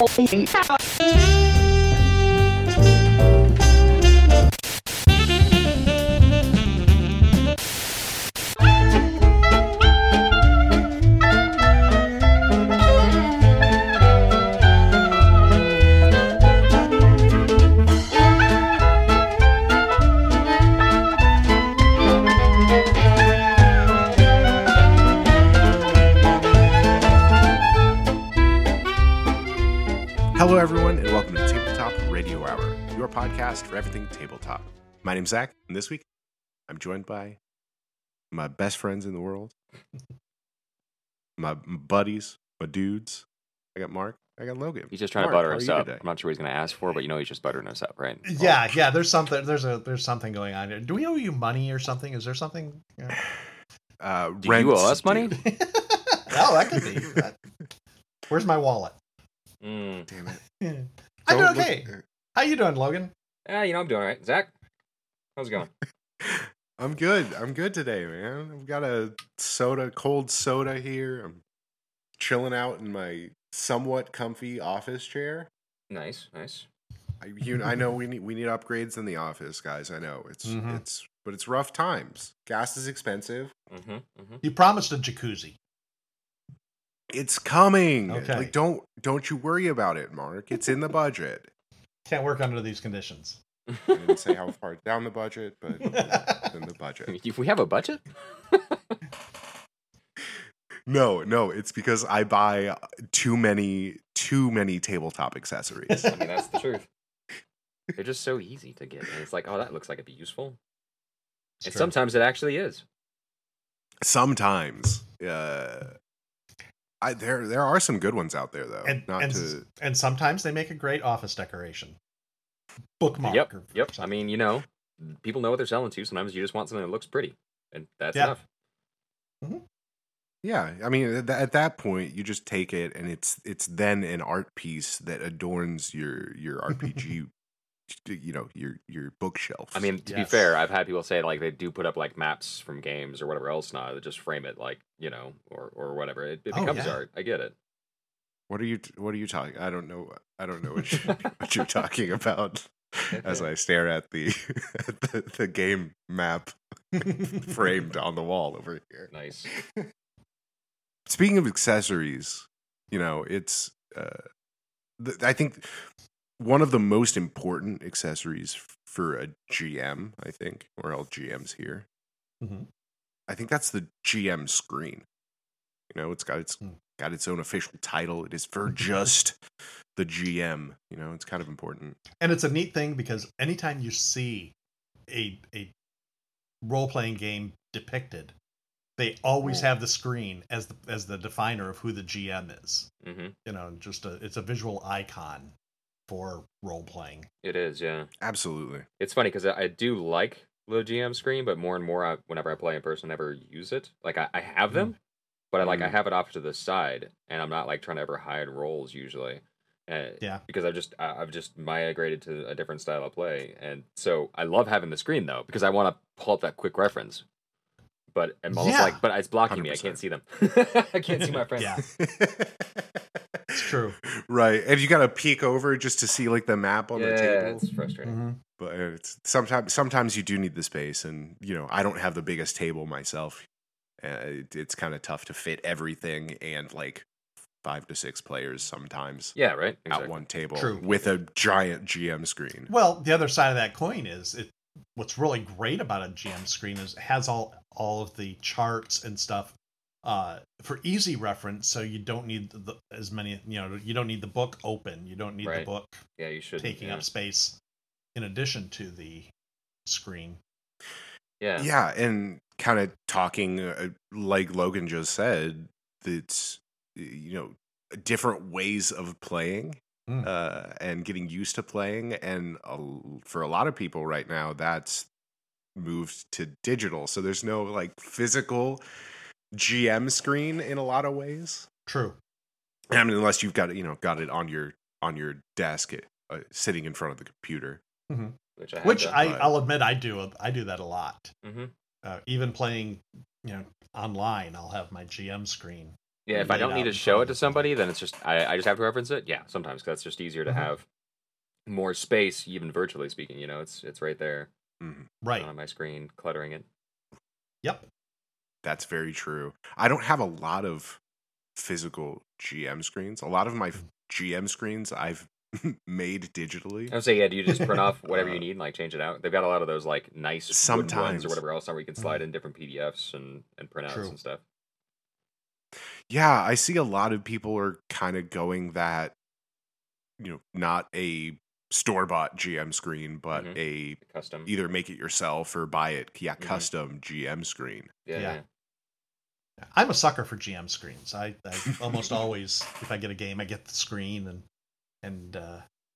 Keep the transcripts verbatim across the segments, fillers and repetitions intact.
Hello, everyone, and welcome to Tabletop Radio Hour, your podcast for everything tabletop. My name's Zach, and this week I'm joined by my best friends in the world, my buddies, my dudes. I got Mark, I got Logan. He's just trying Mark, to butter how are us you up. today? I'm not sure what he's going to ask for, but you know he's just buttering us up, right? Yeah, yeah. There's something. There's a. There's something going on here. Do we owe you money or something? Is there something? Yeah. Uh, Do rent you owe us money? due. Oh, that could be. That- Where's my wallet? Mm. Damn it. Yeah. I'm Don't doing okay. look- How you doing, Logan? Yeah, you know I'm doing all right. Zach, how's it going? I'm good. I'm good today, man. I've got a soda, cold soda here. I'm chilling out in my somewhat comfy office chair. Nice, nice. I, you, I know we need we need upgrades in the office, guys. I know it's Mhm. it's but it's rough times. Gas is expensive. Mm-hmm, mm-hmm. You promised a jacuzzi. It's coming. Okay. Like don't don't you worry about it, Mark. It's in the budget. Can't work under these conditions. I didn't say how far down the budget, but it's in the budget. If we have a budget? No, no, it's because I buy too many too many tabletop accessories. I mean, that's the truth. They're just so easy to get. And it's like, oh, that looks like it'd be useful. It's And true. sometimes it actually is. Sometimes, uh, I there there are some good ones out there though. and Not and, to and sometimes they make a great office decoration. Bookmark. Yep, or yep. I something. mean, you know, people know what they're selling to. Sometimes you just want something that looks pretty. And that's Yeah. enough. yeah. I mean, at, at that point, you just take it, and it's it's then an art piece that adorns your your R P G. You know, your your bookshelf. I mean, to be Yes. fair, I've had people say like they do put up like maps from games or whatever else now that just frame it like, you know, or or whatever. It, it Oh, becomes yeah. art. I get it. what are you what are you talking? I don't know. I don't know what, you, what you're talking about. As I stare at the at the, the game map framed on the wall over here. Nice. Speaking of accessories, you know, it's uh, th- I think one of the most important accessories for a G M, I think, or all G Ms here. Mhm. I think that's the G M screen. You know, it's got its Hmm. got its own official title. It is for just the G M. You know, it's kind of important. And it's a neat thing because anytime you see a a role playing game depicted, they always Oh. have the screen as the as the definer of who the G M is. Mm-hmm. You know, just a it's a visual icon for role playing. It is, yeah. Absolutely. It's funny because I, I do like the G M screen, but more and more, I, whenever I play in person, I never use it. Like I, I have them, but I like I Mm. have it off to the side, and I'm not like trying to ever hide roles usually. Uh, Yeah. Because I've just I- I've just migrated to a different style of play, and so I love having the screen though because I want to pull up that quick reference. But I'm almost Yeah. like, but it's blocking me. I one hundred can't see them. I can't see my friends. Yeah, it's true. Right. And you got to peek over just to see like the map on yeah, the table. it's frustrating. Mhm. But it's sometimes sometimes you do need the space, and you know I don't have the biggest table myself. Uh, it, it's kind of tough to fit everything and like five to six players sometimes Yeah, right. at Exactly. one table True. with a giant G M screen. Well, the other side of that coin is it. What's really great about a G M screen is it has all all of the charts and stuff uh, for easy reference. So you don't need the, as many. You know, you don't need the book open. You don't need Right. the book Yeah, you should taking yeah. up space in addition to the screen. Yeah. Yeah, and kind of talking uh, like Logan just said, it's you know different ways of playing Mm. uh, and getting used to playing, and uh, for a lot of people right now, that's moved to digital. So there's no like physical G M screen in a lot of ways. True. I mean, unless you've got it, you know, got it on your on your desk, uh, sitting in front of the computer. Which I have Which done. I, but- I'll admit I do. I do that a lot. Mhm. Uh, even playing, you know, online, I'll have my G M screen Yeah, if I laid don't out need to in show front it of to me. somebody, then it's just I, I just have to reference it. Yeah, sometimes 'cause that's just easier to Mhm. have more space, even virtually speaking. You know, it's it's right there Mhm. Right. on my screen, cluttering it. Yep. That's very true. I don't have a lot of physical G M screens. A lot of my f- G M screens I've made digitally. I would say, yeah. Do you just print off whatever Uh, you need and like change it out? They've got a lot of those like nice wooden ones Sometimes. or whatever else, where you can slide in different P D Fs and and printouts True. and stuff. Yeah, I see a lot of people are kind of going that, you know, not a store-bought G M screen, but Mhm. a Custom. either make it yourself or buy it. Yeah, Mhm. custom G M screen. Yeah. Yeah. yeah. I'm a sucker for G M screens. I, I almost always, if I get a game, I get the screen and and uh,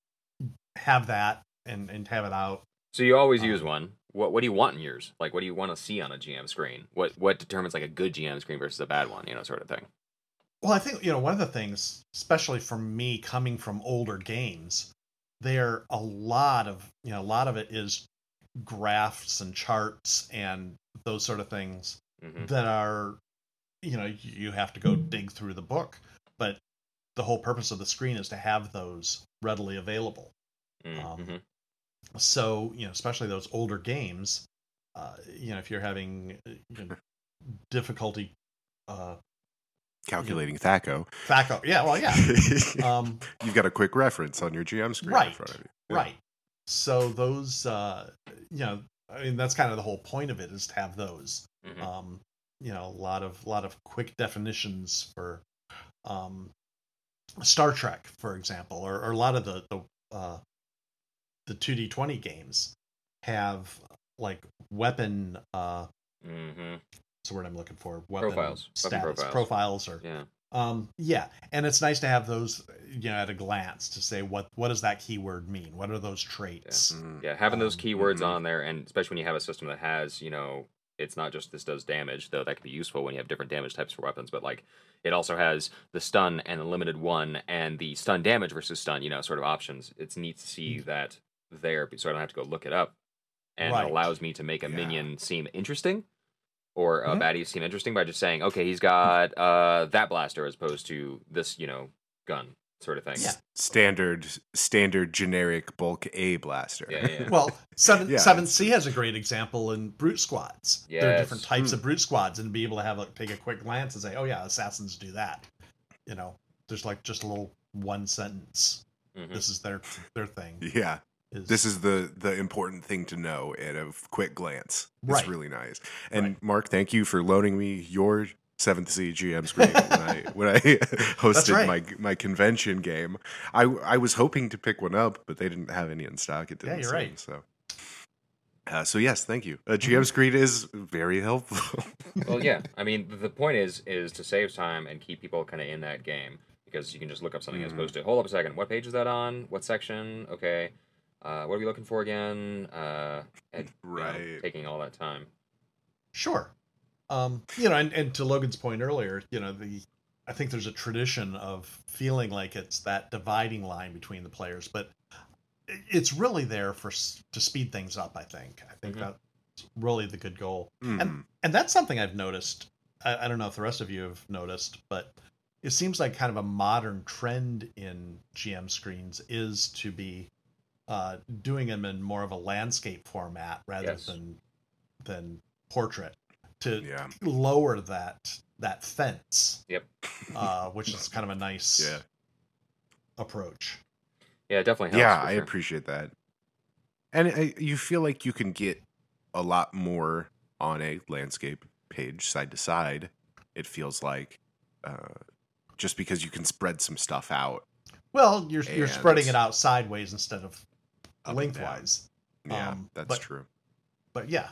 have that and, and have it out. So you always Um, use one. What what do you want in yours? Like, what do you want to see on a G M screen? What what determines like a good G M screen versus a bad one? You know, sort of thing. Well, I think, you know, one of the things, especially for me coming from older games, there a lot of, you know, a lot of it is graphs and charts and those sort of things hmm that are, you know, you have to go dig through the book. But the whole purpose of the screen is to have those readily available. Mm-hmm. Um, so, you know, especially those older games, uh, you know, if you're having uh, you know, difficulty uh, Calculating THACO. THACO, yeah, well, yeah, um, You've got a quick reference on your G M screen in Right, front of you. Yeah. right. So those, uh, you know, I mean, that's kind of the whole point of it is to have those. hmm Um, you know, a lot of lot of quick definitions for um, Star Trek, for example, or, or a lot of the the uh, the two D twenty games have like weapon. Uh, hmm what's the word I'm looking for? Weapon Profiles. Weapon status profiles. profiles, or Yeah. um, yeah, and it's nice to have those, you know, at a glance to say what what does that keyword mean? What are those traits? Mhm. Yeah, having those Um, keywords mhm. on there, and especially when you have a system that has, you know, it's not just this does damage, though that can be useful when you have different damage types for weapons, but like it also has the stun and the limited one and the stun damage versus stun, you know, sort of options. It's neat to see that there, so I don't have to go look it up, and Right. it allows me to make a Yeah. minion seem interesting or a Mhm. baddie seem interesting by just saying, okay, he's got uh that blaster as opposed to this, you know, gun sort of thing. Yeah. Standard, standard, generic bulk A blaster. Yeah, yeah. Well, seven Yeah, seven it's- C has a great example in brute squads. There are different Yes. types Mm. of brute squads, and be able to have a, take a quick glance and say, "Oh yeah, assassins do that." You know, there's like just a little one sentence. Mhm. This is their their thing. Yeah. Is, This is the the important thing to know at a quick glance. It's Right. really nice. And Right. Mark, thank you for loaning me your seventh C G M screen when I when I hosted right. my my convention game. I I was hoping to pick one up, but they didn't have any in stock. It Yeah, didn't you're seem, right. so. Uh, so yes, thank you. A G M Mhm. screen is very helpful. Well, yeah. I mean, the- the point is is to save time and keep people kind of in that game because you can just look up something as Mhm. opposed to hold up a second. What page is that on? What section? Okay. Uh, what are we looking for again? Uh, and, you know, Right. taking all that time. Sure. Um, you know, and, and to Logan's point earlier, you know, the I think there's a tradition of feeling like it's that dividing line between the players, but it- it's really there for s- to speed things up. I think. I think Mhm. that's really the good goal, Mhm. and and that's something I've noticed. I, I don't know if the rest of you have noticed, but it seems like kind of a modern trend in G M screens is to be uh, doing them in more of a landscape format rather Yes. than than portrait to Yeah. lower that that fence. Yep. Uh, which is kind of a nice Yeah. approach. Yeah, it definitely helps. Yeah, for I sure. appreciate that. And uh, you feel like you can get a lot more on a landscape page side to side. It feels like uh, just because you can spread some stuff out Well, you're you're And- spreading it out sideways instead of up and down. lengthwise. Yeah, Um, that's but- true. But yeah,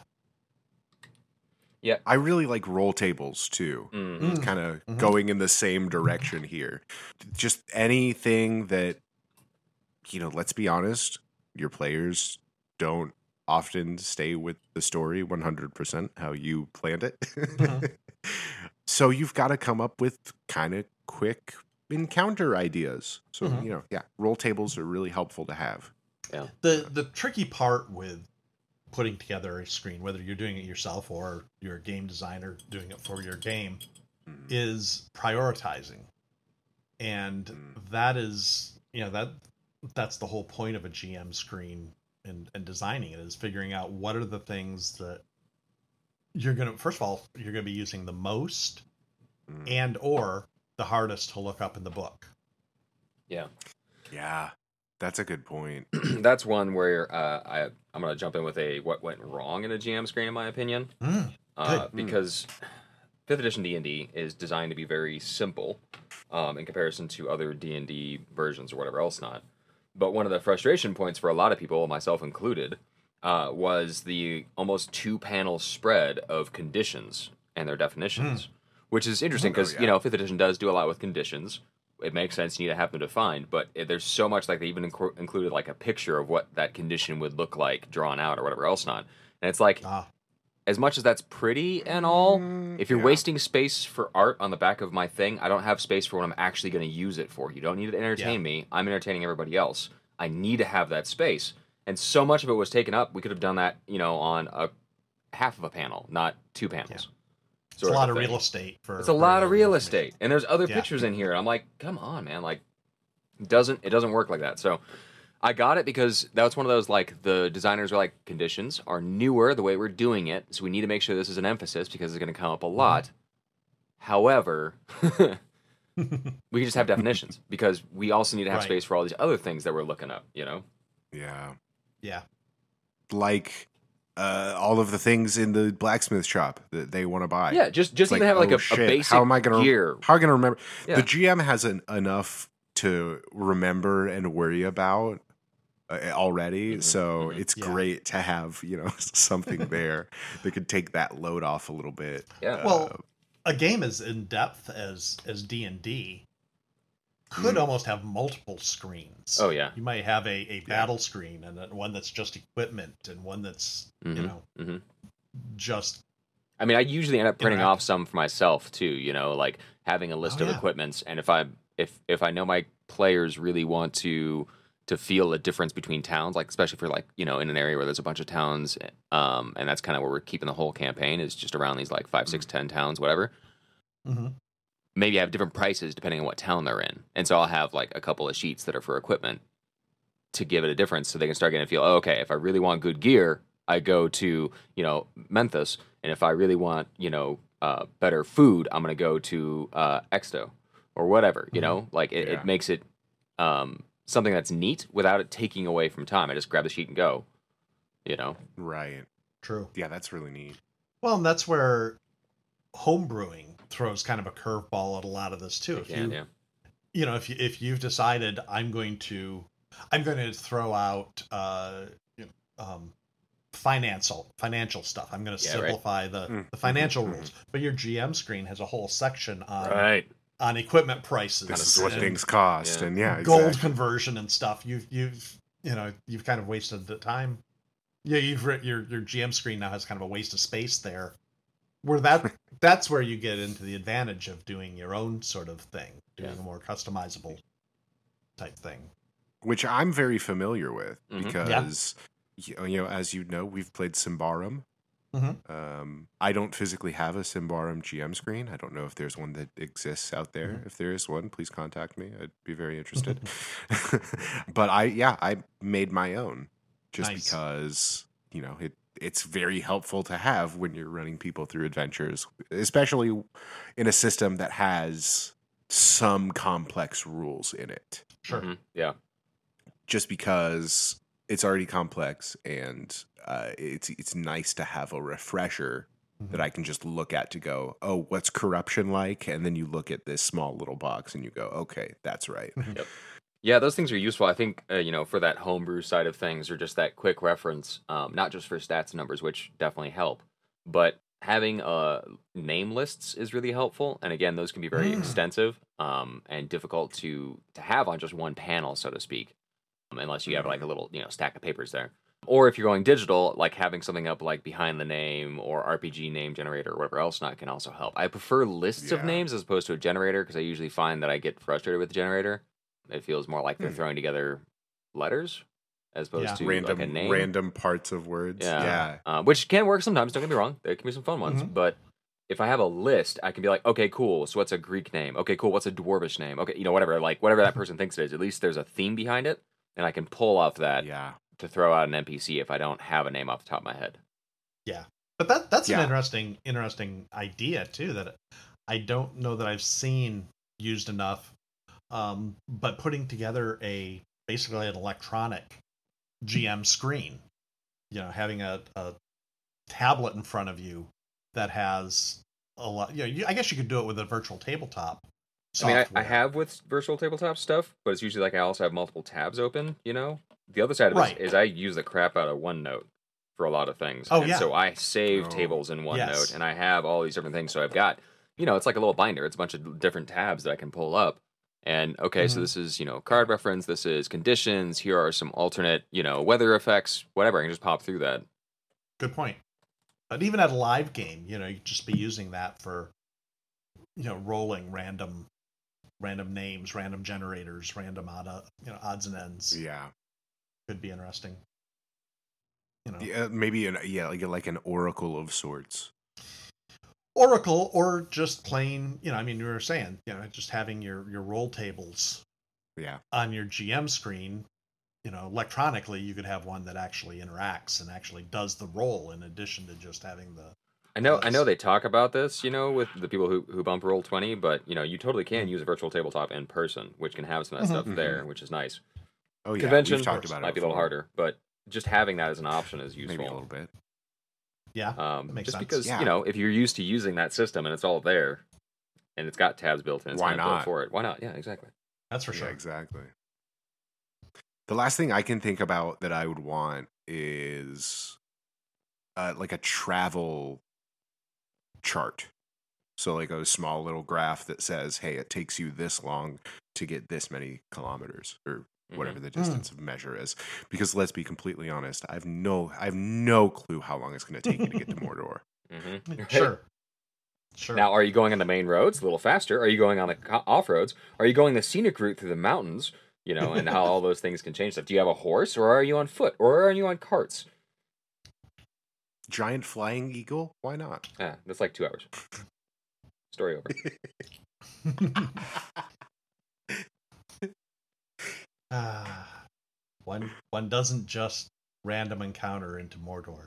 Yeah. I really like roll tables too. Mhm. Mm. Kind of Mhm. going in the same direction here. Just anything that, you know, let's be honest, your players don't often stay with the story one hundred percent how you planned it. Mhm. So you've got to come up with kind of quick encounter ideas. So, Mhm. you know, yeah, roll tables are really helpful to have. the the tricky part with putting together a screen, whether you're doing it yourself or you're a game designer doing it for your game, Mhm. is prioritizing. And Mm. that is, you know, that that's the whole point of a G M screen and, and designing it, is figuring out what are the things that you're going to, first of all, you're going to be using the most Mm. and or the hardest to look up in the book. Yeah. Yeah, that's a good point. That's one where uh, I I'm gonna jump in with a what went wrong in a G M screen, in my opinion, Mm, uh, good. because fifth edition D and D is designed to be very simple um, in comparison to other D and D versions or whatever else not. But one of the frustration points for a lot of people, myself included, uh, was the almost two panel spread of conditions and their definitions, which is interesting Oh, because yeah. you know fifth edition does do a lot with conditions. It makes sense. You need to have them defined, but it, there's so much, like they even inc- included like a picture of what that condition would look like drawn out or whatever else not. And it's like, Ah, as much as that's pretty and all, Mm, if you're yeah. wasting space for art on the back of my thing, I don't have space for what I'm actually going to use it for. You don't need to entertain Yeah. me. I'm entertaining everybody else. I need to have that space. And so much of it was taken up. We could have done that, you know, on a half of a panel, not two panels. it's a sort lot a of thing. real estate for. It's a very lot of little real information. estate, and there's other Yeah. pictures in here. And I'm like, come on, man! Like, it doesn't it doesn't work like that? So, I got it because that's one of those, like, the designers are like, conditions are newer the way we're doing it, so we need to make sure this is an emphasis because it's going to come up a lot. However, we can just have definitions because we also need to have Right. space for all these other things that we're looking up. You know? Yeah, Yeah. like uh, all of the things in the blacksmith shop that they want to buy. Yeah, just just It's even like, have like oh, a, a shit, basic how am I gonna gear. how am I gonna remember? Yeah. The G M has an, enough to remember and worry about uh, already, Mhm, so mhm. it's Yeah. great to have, you know, something there that could take that load off a little bit. Yeah. Uh, Well, a game as in depth as as D and D could Mm. almost have multiple screens. Oh yeah. You might have a, a battle screen and then one that's just equipment and one that's you Mhm, know mhm. just I mean, I usually end up printing Interact- off some for myself too. You know, like having a list Oh, of yeah. equipments, and if I if if I know my players really want to to feel a difference between towns, like especially for like you know in an area where there's a bunch of towns, um, and that's kind of where we're keeping the whole campaign is just around these like five, six, ten towns, whatever. Mhm. Maybe I have different prices depending on what town they're in, and so I'll have like a couple of sheets that are for equipment to give it a difference, so they can start getting a feel. Oh, okay, if I really want good gear, I go to you know Memphis, and if I really want you know uh, better food, I'm gonna go to uh, Exto or whatever. You Mhm. know, like it, Yeah. it makes it um, something that's neat without it taking away from time. I just grab the sheet and go. You know, right. True. Yeah, that's really neat. Well, and that's where homebrewing throws kind of a curveball at a lot of this too. If yeah, you yeah, you know if you if you've decided I'm going to I'm going to throw out uh you know, um financial financial stuff. I'm going to Yeah, right. simplify the Mm, the financial mhm, rules. But your G M screen has a whole section on right. on equipment prices. This is what and things cost, Yeah. and yeah, gold exactly. conversion and stuff. You've you've you know you've kind of wasted the time. Yeah, you've writ- your your G M screen now has kind of a waste of space there. Where that that's where you get into the advantage of doing your own sort of thing, doing Yeah. a more customizable type thing. Which I'm very familiar with Mhm. because you know, you know, as you know, we've played Symbaroum. Mhm. Um, I don't physically have a Symbaroum G M screen. I don't know if there's one that exists out there. Mhm. If there is one, please contact me. I'd be very interested. But I, yeah, I made my own just Nice. because you know it. It's very helpful to have when you're running people through adventures, especially in a system that has some complex rules in it. Sure. Mhm, yeah. Just because it's already complex, and uh, it's it's nice to have a refresher Mhm. that I can just look at to go, oh, what's corruption like? And then you look at this small little box and you go, okay, that's right. Yeah, those things are useful. I think, uh, you know, for that homebrew side of things, or just that quick reference, um, not just for stats and numbers, which definitely help, but having uh, name lists is really helpful. And again, those can be very Mm. extensive um, and difficult to to have on just one panel, so to speak, um, unless you have like a little, you know, stack of papers there. Or if you're going digital, like having something up like behind the name or R P G name generator or whatever else not can also help. I prefer lists of Yeah. names as opposed to a generator because I usually find that I get frustrated with the generator. It feels more like they're Hmm. throwing together letters as opposed Yeah. to Random, like a name. random parts of words. Yeah. Yeah. Uh, which can work sometimes. Don't get me wrong. There can be some fun ones, Mhm. but if I have a list, I can be like, okay, cool. So what's a Greek name? Okay, cool. What's a Dwarvish name? Okay, you know, whatever. Like whatever that person thinks it is. At least there's a theme behind it, and I can pull off that Yeah. to throw out an N P C if I don't have a name off the top of my head. Yeah, but that that's Yeah. an interesting interesting idea too. That I don't know that I've seen used enough. Um, but putting together a basically an electronic G M screen, you know, having a, a tablet in front of you that has a lot. You know, you, I guess you could do it with a virtual tabletop. I mean, I, software. I have with virtual tabletop stuff, but it's usually like I also have multiple tabs open, you know? The other side of Right. it is, is I use the crap out of OneNote for a lot of things. Oh, and yeah. so I save Oh. tables in OneNote, Yes. and I have all these different things. So I've got, you know, it's like a little binder. It's a bunch of different tabs that I can pull up. And, okay, so Mhm. this is, you know, card reference, this is conditions, here are some alternate, you know, weather effects, whatever. I can just pop through that. Good point. But even at a live game, you know, you just be using that for, you know, rolling random, random names, random generators, random odd, you know, odds and ends. Yeah. Could be interesting. You know, Yeah, maybe an yeah, like like an oracle of sorts. Oracle, or just plain, you know, I mean, you were saying, you know, just having your your roll tables Yeah. on your G M screen. You know, electronically, you could have one that actually interacts and actually does the roll in addition to just having the. I know, I Yes. know they talk about this, you know, with the people who, who bump Roll twenty, but, you know, you totally can Mhm. use a virtual tabletop in person, which can have some of that Mhm. stuff there, which is nice. Oh yeah. Convention We've talked about it might be a little before. harder, but just having that as an option is useful. Maybe a little bit. Yeah, Um, that makes just sense. because Yeah. you know, if you're used to using that system and it's all there, and it's got tabs built in, it's Why kind of built not? for it. Why not? Yeah, exactly. that's for Yeah, sure. exactly. The last thing I can think about that I would want is uh, like a travel chart. So like a small little graph that says, hey, it takes you this long to get this many kilometers or whatever the distance of measure is. Because let's be completely honest, I have no I have no clue how long it's going to take you to get to Mordor. Mm-hmm. Sure. Sure. Now, are you going on the main roads a little faster? Are you going on the co- off roads? Are you going the scenic route through the mountains? You know, and how all those things can change stuff. Do you have a horse, or are you on foot, or are you on carts? Giant flying eagle? Why not? Yeah, that's like two hours. Story over. Ah, one one doesn't just random encounter into Mordor.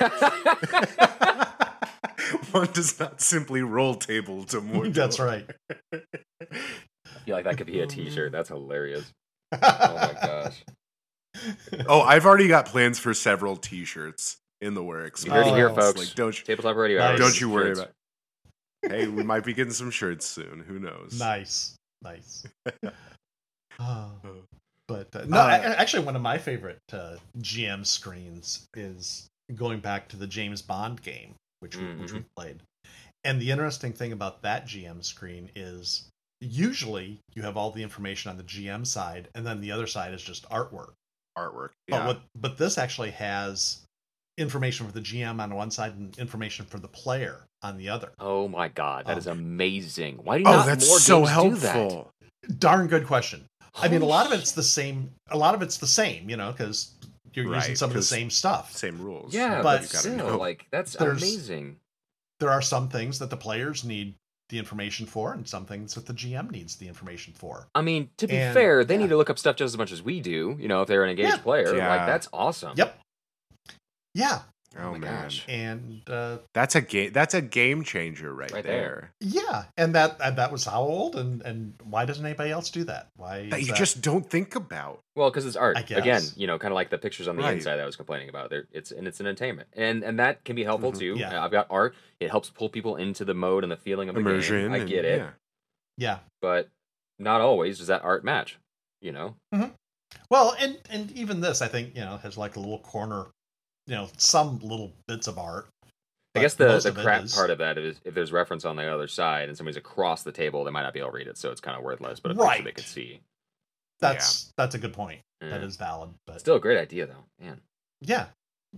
One does not simply roll table to Mordor. That's right. I feel like that could be a T-shirt. That's hilarious. Oh my gosh. Oh, I've already got plans for several T-shirts in the works. You heard it here, Oh, folks. Like, don't you, Tabletop Radio Nice. Hours. don't you worry Shirts. about. Hey, we might be getting some shirts soon. Who knows? Nice, nice. Oh, but uh, no, Uh, a- actually, one of my favorite uh, G M screens is going back to the James Bond game, which we, which we played. And the interesting thing about that G M screen is usually you have all the information on the G M side, and then the other side is just artwork. Artwork. But Yeah. what, but this actually has information for the G M on one side and information for the player on the other. Oh my god, that Um, is amazing. Why do you Oh, not that's more so games do that? helpful. Darn good question. I mean, a Holy lot of shit. it's the same. A lot of it's the same, you know, because you're using Right, some of the 'cause same stuff. Same rules. Yeah, But but, you gotta still, know. like that's There's- amazing. There are some things that the players need the information for, and some things that the G M needs the information for. I mean, to be And- fair, they yeah. need to look up stuff just as much as we do. You know, if they're an engaged Yeah. player, Yeah. like that's awesome. Yep. Yeah, Oh, Oh my man, gosh. and uh, that's a game. That's a game changer right, Right there. yeah, and that and that was how old, and and why doesn't anybody else do that? Why That is you that- just don't think about. Well, because it's art. I guess. Again, you know, kind of like the pictures on the Right. inside that I was complaining about. There, it's and it's an entertainment, and and that can be helpful Mhm. too. Yeah. I've got art. It helps pull people into the mode and the feeling of the Immersion. game. I and- get it, Yeah. yeah. but not always does that art match. You know, Well, and and even this, I think, you know, has like a little corner, you know, some little bits of art. I but guess the most the of it crap is- part of that is if there's reference on the other side and somebody's across the table, they might not be able to read it, so it's kind of worthless. But a picture Right. they could see. That's that's a good point. That Yeah. is valid. But Still a great idea though, man. yeah,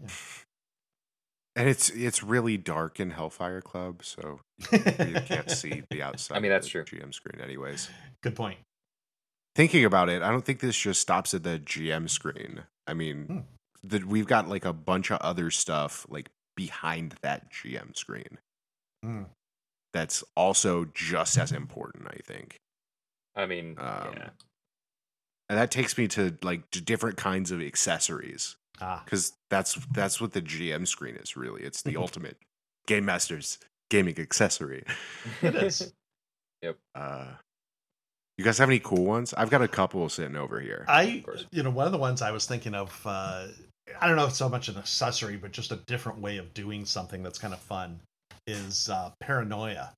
And it's it's really dark in Hellfire Club, so you can't see the outside. I mean, that's of true. the G M screen, anyways. good point. Thinking about it, I don't think this just stops at the G M screen. I mean, Hmm. that we've got like a bunch of other stuff like behind that G M screen. Hmm. that's also just as important, I think. I mean, Um, yeah. And that takes me to like to different kinds of accessories, Ah, because that's that's what the G M screen is really. It's the ultimate game master's gaming accessory. it is. Uh, you guys have any cool ones? I've got a couple sitting over here. I, Of course. you know, one of the ones I was thinking of, uh, I don't know if so much an accessory, but just a different way of doing something that's kind of fun is uh, Paranoia.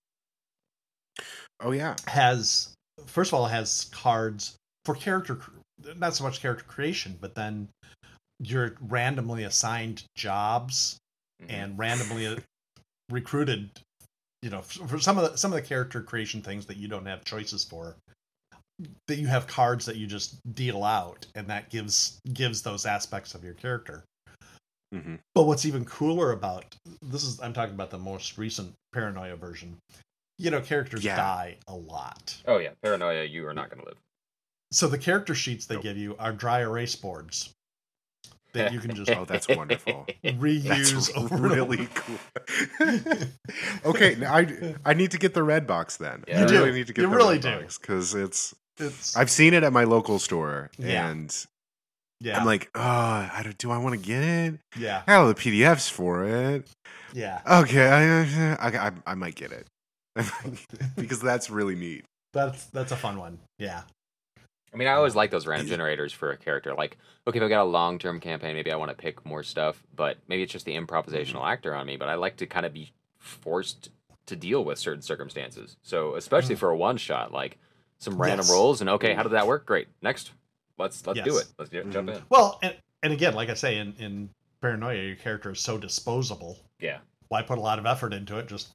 Oh yeah, Has, first of all, it has cards for character, cr- not so much character creation, but then you're randomly assigned jobs Mhm. and randomly uh, recruited, you know, f- for some of the, some of the character creation things that you don't have choices for, that you have cards that you just deal out, and that gives gives those aspects of your character. hmm But what's even cooler about this is I'm talking about the most recent Paranoia version. You know, characters Yeah. die a lot. Oh yeah, Paranoia, you are not going to live. So the character sheets they Nope. give you are dry erase boards that you can just Oh, that's wonderful. reuse That's over and really over. cool. Okay, now I I need to get the red box then. Yeah. I You do. really need to get You the really red do. box because it's It's I've seen it at my local store Yeah. and yeah, I'm like, oh, I don't, do I want to get it? yeah, I have the P D Fs for it. yeah. Okay, I I, I, I might get it because that's really neat. That's that's a fun one. Yeah, I mean, I always like those random generators for a character. Like, okay, if I got a long-term campaign, maybe I want to pick more stuff, but maybe it's just the improvisational actor on me. But I like to kind of be forced to deal with certain circumstances. So, especially Mm. for a one-shot, like some random Yes. rolls, and okay, how did that work? Great, next, let's let's do Yes. it. Let's do, jump Mhm. in. Well, and, and again, like I say, in, in Paranoia, your character is so disposable. Yeah, Why put a lot of effort into it? Just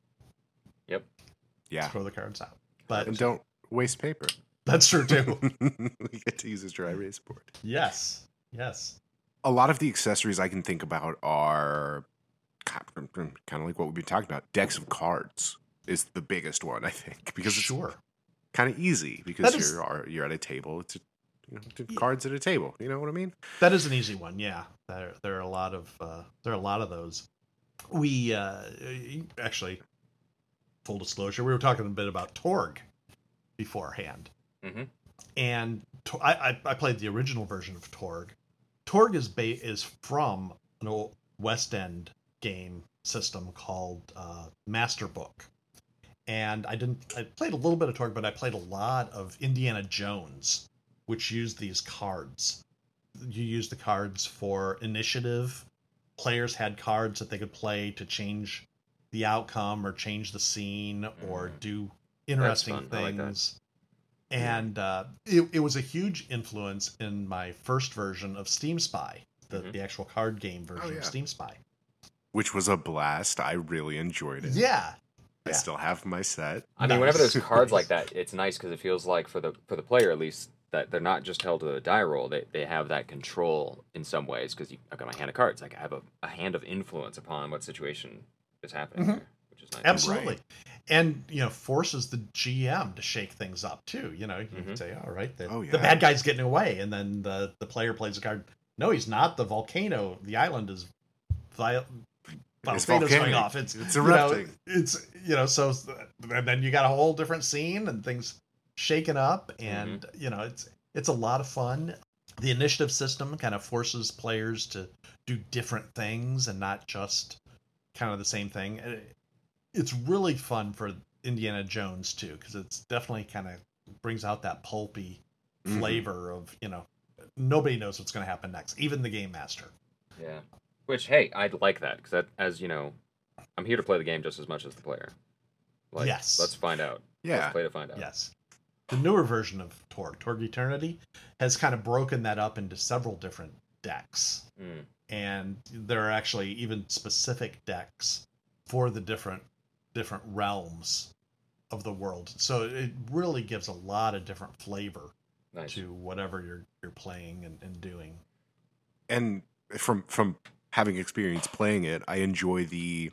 Yeah, throw the cards out. But and don't waste paper. that's true too. We get to use this dry erase board. Yes, yes. A lot of the accessories I can think about are kind of like what we've been talking about. Decks of cards is the biggest one, I think, because it's Sure. kind of easy because That is- you're are- you're at a table. It's a, you know, t- Yeah. cards at a table. You know what I mean? That is an easy one. Yeah, there there are a lot of uh, there are a lot of those. We uh, actually, full disclosure, we were talking a bit about Torg beforehand, Mhm. and Tor- I, I I played the original version of Torg. Torg is ba- is from an old West End game system called uh, Master Book, and I didn't I played a little bit of Torg, but I played a lot of Indiana Jones, which used these cards. You use the cards for initiative. Players had cards that they could play to change the outcome or change the scene or Mm. do interesting fun. I like that. things. And uh, it, it was a huge influence in my first version of Steam Spy, the, Mhm. the actual card game version yeah. of Steam Spy. Which was a blast. I really enjoyed it. Yeah. I yeah. still have my set. I mean, whenever Nice. there's cards like that, it's nice because it feels like for the for the player at least that they're not just held to a die roll. They they have that control in some ways because I've got my hand of cards. Like I have a, a hand of influence upon what situation is happening, Mhm. here, which is nice. Absolutely. Right. And, you know, forces the G M to shake things up too. You know, you can Mhm. say, all right, the, Oh, the yeah. bad guy's getting away. And then the, the player plays a card. No, he's not. The volcano, the island is vi- It's volcano's going volcanic. off. It's, It's you know, erupting. it's, you know, so, and then you got a whole different scene and things shaken up. And, Mm-hmm. you know, it's, it's a lot of fun. The initiative system kind of forces players to do different things and not just kind of the same thing. And it- It's really fun for Indiana Jones too, because it's definitely kind of brings out that pulpy Mhm. flavor of, you know, nobody knows what's going to happen next, even the game master. Yeah. Which hey, I'd like that because that as you know, I'm here to play the game just as much as the player. Like, Yes. Let's find out. Yeah. Let's play to find out. Yes. The newer version of Torg, Torg Eternity, has kind of broken that up into several different decks. Mm. And there are actually even specific decks for the different different realms of the world. So it really gives a lot of different flavor Nice. to whatever you're you're playing and, and doing. And from from having experience playing it, I enjoy the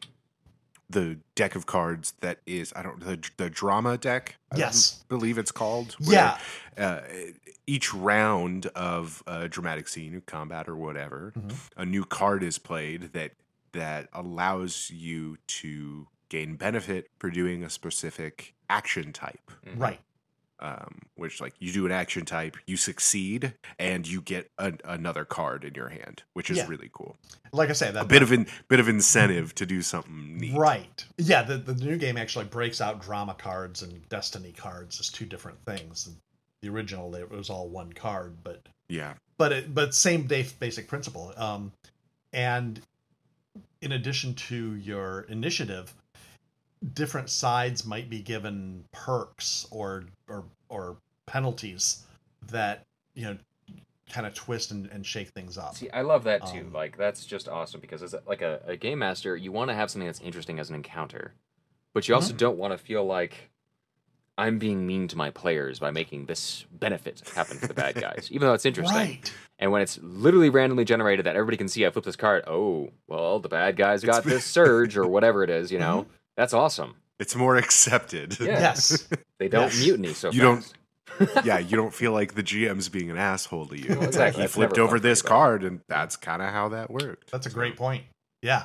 the deck of cards that is I don't the the drama deck. I Yes. believe it's called. Yeah. Uh, each round of a dramatic scene, combat or whatever, Mhm. a new card is played that that allows you to gain benefit for doing a specific action type. Mhm. Right. Um, which, like, you do an action type, you succeed, and you get a, another card in your hand, which is Yeah. really cool. Like I say, that A bit of in, bit of incentive to do something neat. Right. Yeah, the, the new game actually breaks out drama cards and destiny cards as two different things. The original, it was all one card, but Yeah. but it, but same day basic principle. Um, and in addition to your initiative, different sides might be given perks or or or penalties that, you know, kind of twist and, and shake things up. See, I love that too. Um, like, that's just awesome because as a, like a, a game master, you want to have something that's interesting as an encounter, but you also Mhm. don't want to feel like I'm being mean to my players by making this benefit happen for the bad guys, even though it's interesting. Right. And when it's literally randomly generated that everybody can see, I flip this card. Oh, well, the bad guys got It's- this surge or whatever it is. You know, that's awesome. It's more accepted. Yeah. Yes. They don't Yes. mutiny so You fast. Yeah, you don't feel like the G M's being an asshole to you. Well, exactly. He That's flipped never over fun for this anybody. card, and that's kind of how that worked. That's a So, great point. Yeah.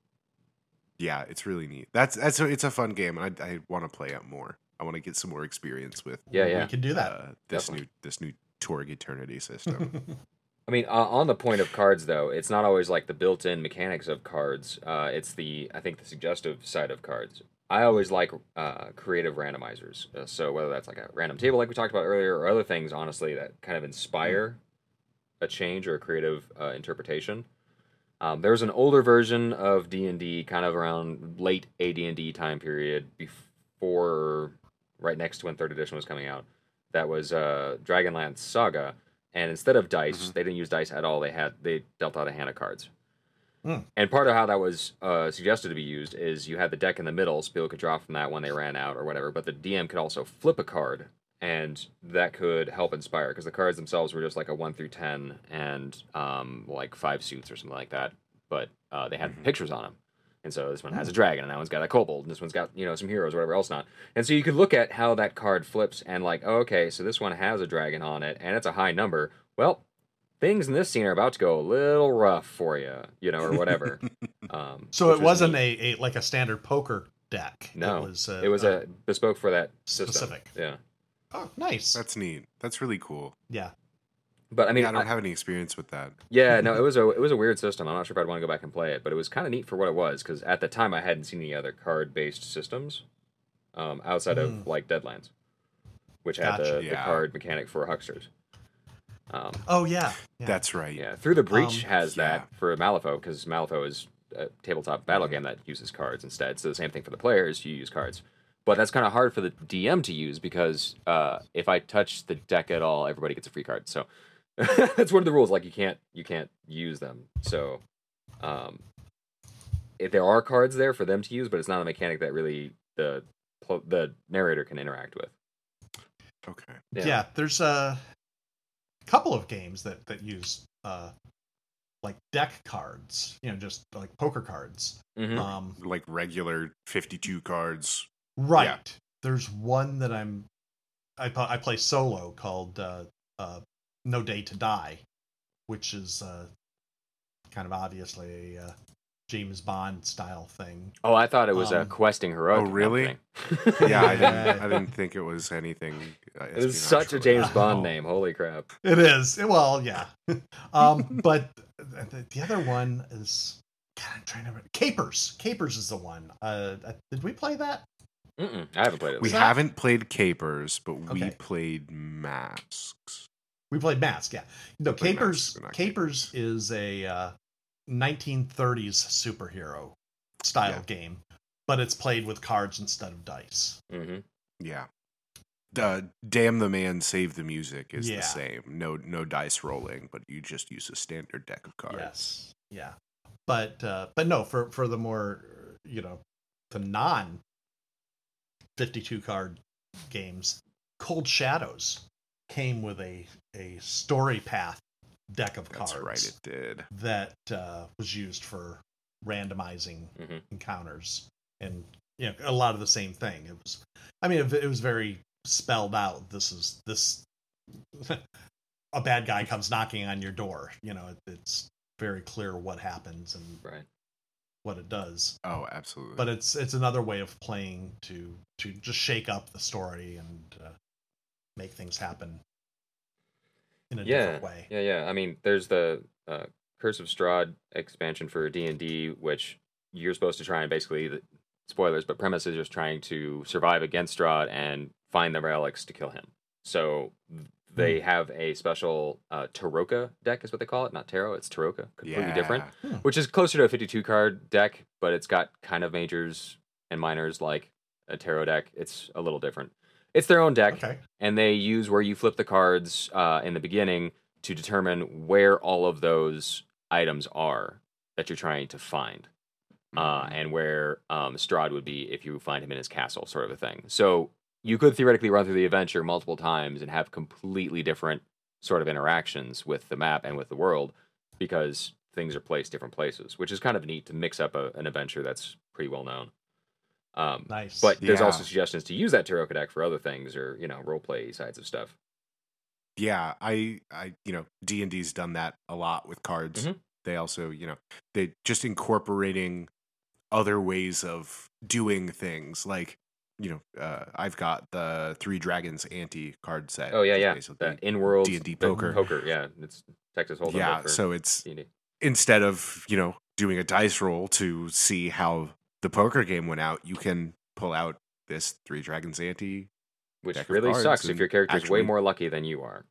Yeah, it's really neat. That's that's a, it's a fun game, and I, I want to play it more. I want to get some more experience with Yeah, yeah. We can do that. uh, this Definitely. new this new Torg Eternity system. I mean, uh, on the point of cards, though, it's not always like the built-in mechanics of cards. Uh, it's the, I think, the suggestive side of cards. I always like uh, creative randomizers. Uh, so whether that's like a random table, like we talked about earlier, or other things, honestly, that kind of inspire a change or a creative uh, interpretation. Um, there was an older version of D and D, kind of around late A D and D time period, before, right next to when third edition was coming out. That was uh, Dragonlance Saga. And instead of dice, Mhm. they didn't use dice at all. They had they dealt out a hand of cards. Hmm. And part of how that was uh, suggested to be used is you had the deck in the middle, so people could draw from that when they ran out or whatever. But the D M could also flip a card, and that could help inspire because the cards themselves were just like a one through ten and um, like five suits or something like that. But uh, they had Mhm. pictures on them. And so this one has a dragon, and that one's got a kobold, and this one's got, you know, some heroes, whatever else not. And so you could look at how that card flips and like, oh, okay, so this one has a dragon on it, and it's a high number. Well, things in this scene are about to go a little rough for you, you know, or whatever. Um, So which it was wasn't neat. a, a like a standard poker deck. No, It was, uh, it was uh, a bespoke for that system. specific. Yeah. Oh, nice. That's neat. That's really cool. Yeah. But I mean, yeah, I don't I- have any experience with that. yeah, no, it was a it was a weird system. I'm not sure if I'd want to go back and play it, but it was kind of neat for what it was because at the time I hadn't seen any other card based systems um, outside of Mm. like Deadlands, which had Gotcha. the, the Yeah. card mechanic for hucksters. Um, Oh, yeah. yeah. That's right. yeah, Through the Breach Um, has yeah. that for Malifaux because Malifaux is a tabletop battle game that uses cards instead. So the same thing for the players, you use cards. But that's kind of hard for the D M to use because uh, if I touch the deck at all, everybody gets a free card. So that's one of the rules. Like you can't you can't use them. So um, if there are cards there for them to use, but it's not a mechanic that really the pl- the narrator can interact with. Okay. Yeah. There's a couple of games that, that use uh, like deck cards, you know, just like poker cards. Mhm. Um, Like regular fifty-two cards. right. Yeah. There's one that I'm, I, pl- I play solo called uh, uh, No Day to Die, which is uh, kind of obviously a uh, James Bond style thing. Oh, I thought it was a Um, questing heroic. Oh, really? thing. Yeah, I didn't. I didn't think it was anything. Uh, It was espionage such a related. James Bond Oh. name. Holy crap. It is. Well, yeah. um, but the, the other one is, God, I'm trying to remember. Capers. Capers is the one. Uh, uh, did we play that? Mm-mm, I haven't played it. We that- haven't played Capers, but we Okay. played Masks. We played Mask. Yeah. No, We played Capers. Mask, but not Capers is a uh, nineteen thirties superhero style Yeah. game, but it's played with cards instead of dice. hmm Yeah. Uh, Damn the Man, Save the Music is Yeah. the same. No, no dice rolling, but you just use a standard deck of cards. Yes. Yeah. But uh, but no, for for the more, you know, the non fifty-two card games, Cold Shadows came with a a story path deck of That's cards right. It did. that uh, was used for randomizing Mhm. encounters, and you know, a lot of the same thing. It was, I mean, it, it was very spelled out. This is this a bad guy comes knocking on your door. You know, it, it's very clear what happens, and Right. what it does. Oh, absolutely. But it's it's another way of playing to to just shake up the story and uh, make things happen in a Yeah, different way. yeah, yeah. I mean, there's the uh, Curse of Strahd expansion for D and D, which you're supposed to try and basically, the, spoilers, but premise is just trying to survive against Strahd and find the relics to kill him. So they Hmm. have a special uh, Taroka deck, is what they call it. Not Tarot, it's Taroka. Completely yeah. different. Hmm. Which is closer to a fifty-two card deck, but it's got kind of majors and minors like a tarot deck. It's a little different. It's their own deck, Okay. and they use where you flip the cards uh, in the beginning to determine where all of those items are that you're trying to find, uh, Mhm. and where um, Strahd would be if you find him in his castle, sort of a thing. So you could theoretically run through the adventure multiple times and have completely different sort of interactions with the map and with the world because things are placed different places, which is kind of neat to mix up a, an adventure that's pretty well known. Um, Nice. But there's Yeah. also suggestions to use that Taroka deck for other things or, you know, role play sides of stuff. Yeah, I, I, you know, D and D's done that a lot with cards. Mhm. They also, you know, they just incorporating other ways of doing things. Like, you know, uh, I've got the Three Dragons anti card set. Oh, yeah, which is yeah. basically The in-world D and D the poker. Poker, yeah. It's Texas Hold'em. Yeah, but for so it's D and D. instead of, you know, doing a dice roll to see how the poker game went out, you can pull out this Three Dragons ante. Which deck of really cards sucks if and your character's way actually- more lucky than you are.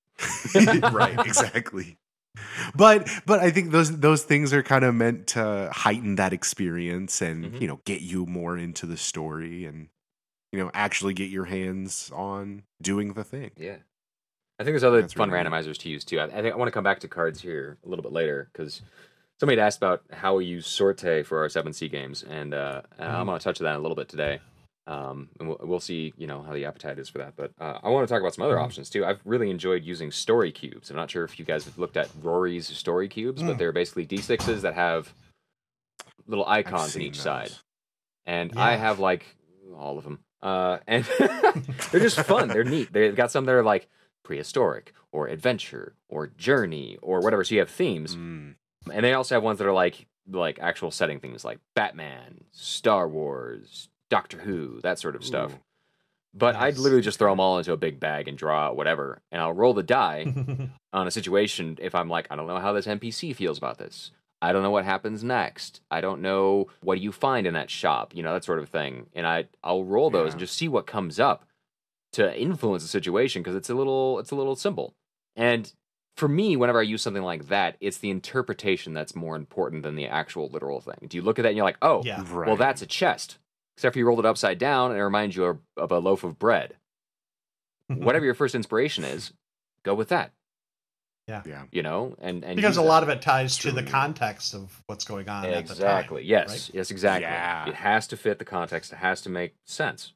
Right, exactly. But but I think those those things are kind of meant to heighten that experience and Mhm. you know get you more into the story and you know actually get your hands on doing the thing. Yeah. I think there's other That's fun really neat. randomizers to use too. I, I think I want to come back to cards here a little bit later because somebody had asked about how we use Sorte for our seven C games, and uh, I'm Mm. going to touch on that a little bit today. Um, and we'll, we'll see, you know, how the appetite is for that. But uh, I want to talk about some other Mm. options too. I've really enjoyed using story cubes. I'm not sure if you guys have looked at Rory's story cubes, but Mm. they're basically D sixes that have little I've icons in seen each those. side. And I Yeah. have like all of them. Uh, and they're just fun. They're neat. They've got some that are like prehistoric or adventure or journey or whatever. So you have themes. Mm. And they also have ones that are like like actual setting things like Batman, Star Wars, Doctor Who, that sort of stuff. Ooh. But I'd Nice. literally just throw them all into a big bag and draw out whatever. And I'll roll the die on a situation if I'm like, I don't know how this N P C feels about this. I don't know what happens next. I don't know what do you find in that shop, you know, that sort of thing. And I I'll roll those Yeah. and just see what comes up to influence the situation because it's a little it's a little simple. And for me, whenever I use something like that, it's the interpretation that's more important than the actual literal thing. Do you look at that and you're like, oh, Yeah. Right. well, that's a chest. Except for you rolled it upside down and it reminds you of, of a loaf of bread. Whatever your first inspiration is, go with that. yeah. You know, and and because use a that. lot of it ties to the Truly. context of what's going on at the time. Exactly. Yes. right? Yes. Exactly. Yeah. It has to fit the context. It has to make sense.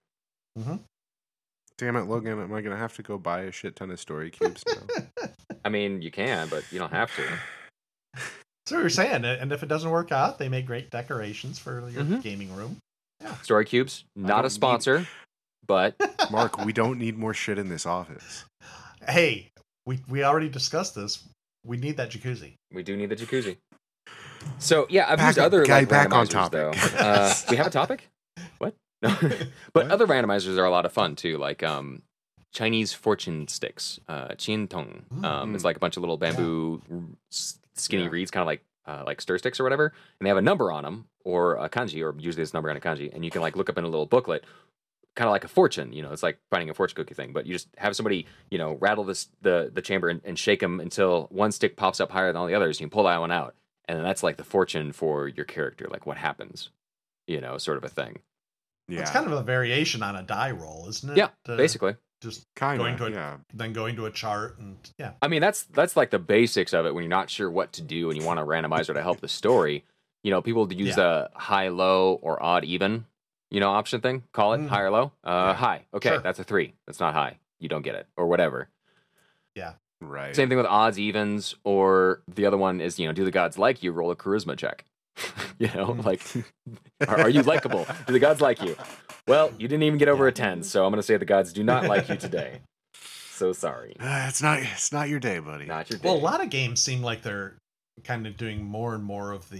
Damn it, Logan! Am I gonna have to go buy a shit ton of story cubes now? I mean, you can, but you don't have to. So we were saying, and if it doesn't work out, they make great decorations for your Mhm. gaming room. Story Cubes, don't not a need- sponsor, but Mark, we don't need more shit in this office. Hey, we we already discussed this. We need that jacuzzi. we do need the jacuzzi. So yeah, I've Back- used other guy, like, back on randomizers, topic. though. Uh, we have a topic? What? No. But What? other randomizers are a lot of fun too, like um, Chinese fortune sticks, uh, Qin Tong. Um, it's Mm. like a bunch of little bamboo s- skinny Yeah. reeds, kind of like uh, like stir sticks or whatever, and they have a number on them or a kanji, or usually it's a number and a kanji, and you can like look up in a little booklet, kind of like a fortune. You know, it's like finding a fortune cookie thing, but you just have somebody, you know, rattle this the the chamber and, and shake them until one stick pops up higher than all the others. And you can pull that one out, and then that's like the fortune for your character, like what happens, you know, sort of a thing. Yeah, It's kind of a variation on a die roll, isn't it? Yeah, Uh, basically. Just kind going of. to a- Yeah, then going to a chart and yeah. I mean, that's that's like the basics of it when you're not sure what to do and you want a randomizer to help the story. You know, people use Yeah. the high, low, or odd, even, you know, option thing. Call it Mhm. high or low. Uh, Yeah. High. Okay, Sure. that's a three. That's not high. You don't get it, or whatever. right. Same thing with odds, evens, or the other one is, you know, do the gods like you? Roll a charisma check. you know, like, are, are you likable? Do the gods like you? Well, you didn't even get over a ten, so I'm going to say the gods do not like you today. So sorry. Uh, it's not. It's not your day, buddy. Not your day. Well, a lot of games seem like they're kind of doing more and more of the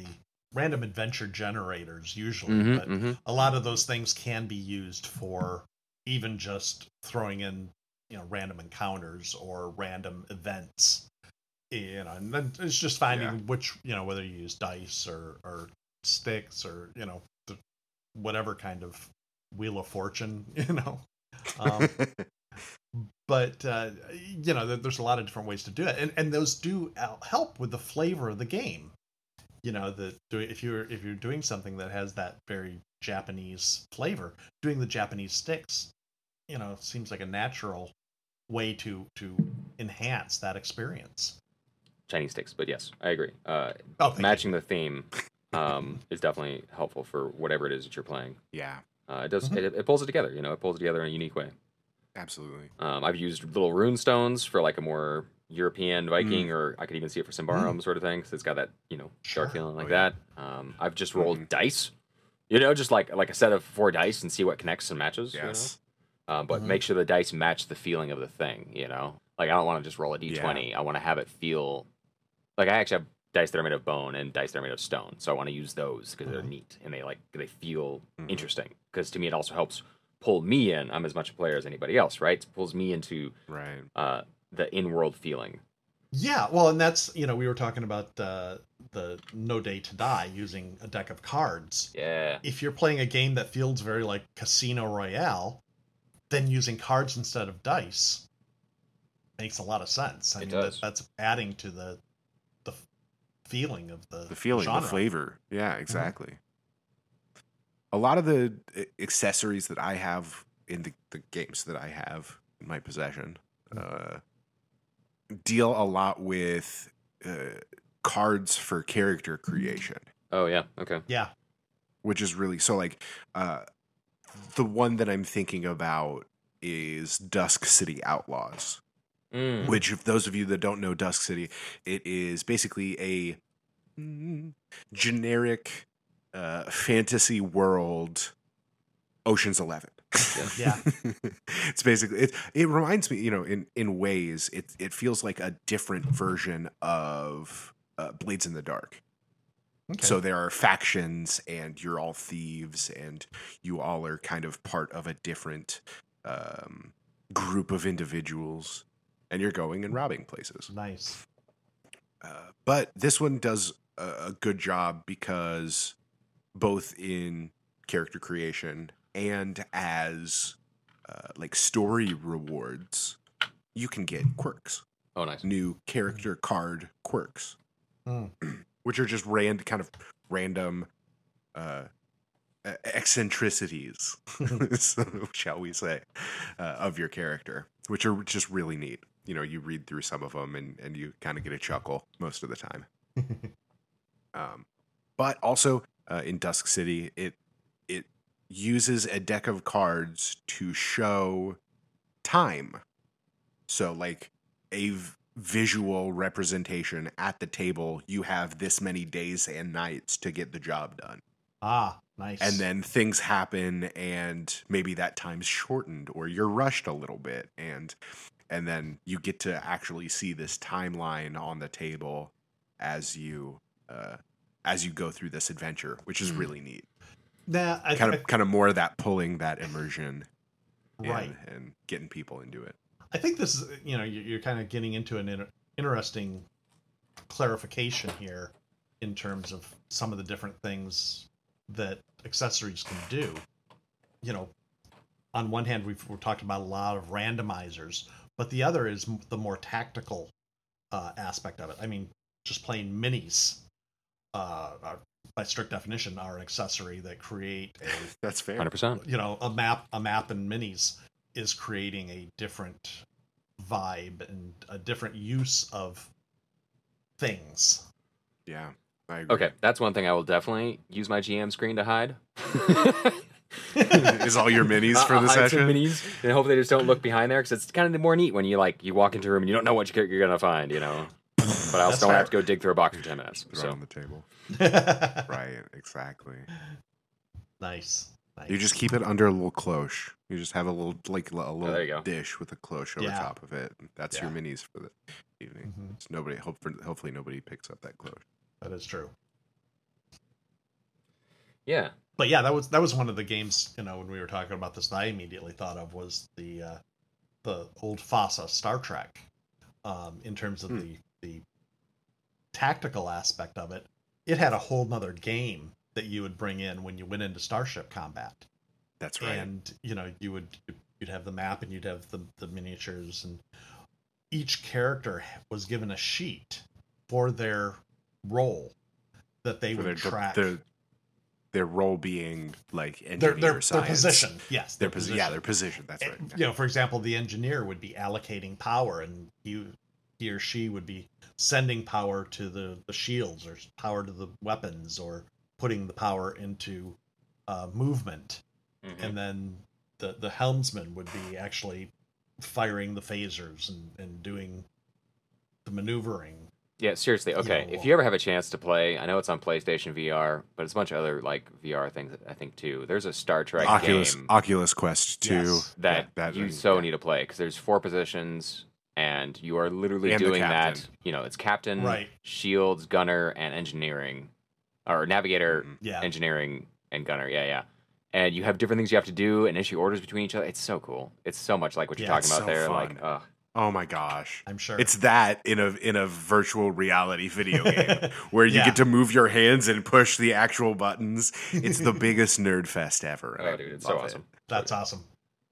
random adventure generators usually, Mhm, but mhm. a lot of those things can be used for even just throwing in, you know, random encounters or random events. You know, and then it's just finding Yeah. which, you know, whether you use dice or, or sticks or, you know, the, whatever kind of Wheel of Fortune, you know. Um, but, uh, you know, there, there's a lot of different ways to do it. And, and those do help with the flavor of the game. You know, the if you're if you're doing something that has that very Japanese flavor, doing the Japanese sticks, you know, seems like a natural way to to enhance that experience. Chinese sticks, but yes, I agree. Uh, Oh, thank matching the theme um, is definitely helpful for whatever it is that you're playing. Yeah, Uh, it does. Mhm. It, it pulls it together. You know, it pulls it together in a unique way. absolutely. Um, I've used little rune stones for like a more European Viking, Mm. or I could even see it for Symbaroum sort of thing. So it's got that, you know, Sure. dark feeling like Oh, yeah. that. Um, I've just rolled Mhm. dice, you know, just like like a set of four dice and see what connects and matches. Yes. You know? um, but Mhm. make sure the dice match the feeling of the thing. You know, like I don't want to just roll a d twenty. I want to have it feel like I actually have dice that are made of bone and dice that are made of stone. So I want to use those because they're Mhm. neat and they like they feel Mhm. interesting. Because to me, it also helps pull me in. I'm as much a player as anybody else, right? It pulls me into Right. uh, the in-world feeling. Yeah, well, and that's, you know, we were talking about uh, the No Day to Die using a deck of cards. Yeah. If you're playing a game that feels very like Casino Royale, then using cards instead of dice makes a lot of sense. I It mean, does. That, that's adding to the the feeling of the The feeling, genre. the flavor. Yeah, exactly. A lot of the uh, accessories that I have in the, the games that I have in my possession uh, deal a lot with uh, cards for character creation, Oh yeah. Okay. Yeah. which is really so. Like uh, the one that I'm thinking about is Dusk City Outlaws. Mm. Which, if those of you that don't know Dusk City, it is basically a mm, generic uh, fantasy world Ocean's Eleven. Yeah. It's basically it. It reminds me, you know, in in ways, it it feels like a different version of uh, Blades in the Dark. Okay. So there are factions, and you're all thieves, and you all are kind of part of a different um, group of individuals, and you're going and robbing places. Nice. Uh, but this one does a, a good job because both in character creation and as uh, like story rewards, you can get quirks, Oh nice. new character card quirks, Mm. which are just rand kind of random uh, e- eccentricities, so, shall we say, uh, of your character, which are just really neat. You know, you read through some of them and, and you kind of get a chuckle most of the time. Um, but also uh, in Dusk City, it it uses a deck of cards to show time. So, like a v- visual representation at the table, you have this many days and nights to get the job done. Ah, nice. And then things happen, and maybe that time's shortened, or you're rushed a little bit, and and then you get to actually see this timeline on the table as you uh, as you go through this adventure, which is Hmm. really neat. Nah, I, Kind I, of kind of more of that pulling that immersion, and, right. and getting people into it. I think this is, you know, you- you're kind of getting into an inter- interesting clarification here in terms of some of the different things that accessories can do. You know, on one hand, we've, we've talked about a lot of randomizers, but the other is m- the more tactical uh, aspect of it. I mean, just plain minis, uh, are, by strict definition, are an accessory that create a That's fair. Hundred percent. you know, a map, a map in minis is creating a different vibe and a different use of things. Yeah, I agree. Okay, that's one thing I will definitely use my G M screen to hide. Is all your minis for I'll the hide some session? minis and hope they just don't look behind there, because it's kind of more neat when you like you walk into a room and you don't know what you're, you're gonna find, you know. But I also That's don't fair. have to go dig through a box for ten minutes. Throw it So on the table. Nice. Right, exactly. Nice. You just keep it under a little cloche. You just have a little like a little there you go. dish with a cloche over Yeah. top of it. That's your Yeah. minis for the evening. Mhm. So nobody, hope, hopefully, nobody picks up that cloche. That is true. Yeah. But yeah, that was that was one of the games, you know, when we were talking about this that I immediately thought of was the uh, the old FASA Star Trek. Um, in terms of hmm. the the tactical aspect of it, it had a whole nother game that you would bring in when you went into starship combat. That's right. And you know, you would you'd have the map and you'd have the the miniatures, and each character was given a sheet for their role that they for would their, track. Their, their role being like engineer, their, their, science. their position, yes, their, their position. Yeah, their position. That's right. And, you know, for example, the engineer would be allocating power, and you, he or she would be sending power to the, the shields, or power to the weapons, or putting the power into uh, movement, mm-hmm. and then the the helmsman would be actually firing the phasers and, and doing the maneuvering. Yeah, seriously. Okay, you know, if you ever have a chance to play, I know it's on PlayStation V R, but it's a bunch of other like V R things, I think too. There's a Star Trek Oculus, game, Oculus Quest two, yes, that, yeah, that you thing, so yeah. need to play, because there's four positions, and you are literally and doing that. You know, it's captain, right. shields, gunner, and engineering, or navigator, mm-hmm. yeah. engineering, and gunner. Yeah, yeah. And you have different things you have to do and issue orders between each other. It's so cool. It's so much like what you're yeah, talking about so there. fun. Like, ugh. Oh my gosh. I'm sure. It's that in a in a virtual reality video game where you yeah. get to move your hands and push the actual buttons. It's the biggest nerd fest ever. Oh, dude, it's so awesome. It. That's awesome.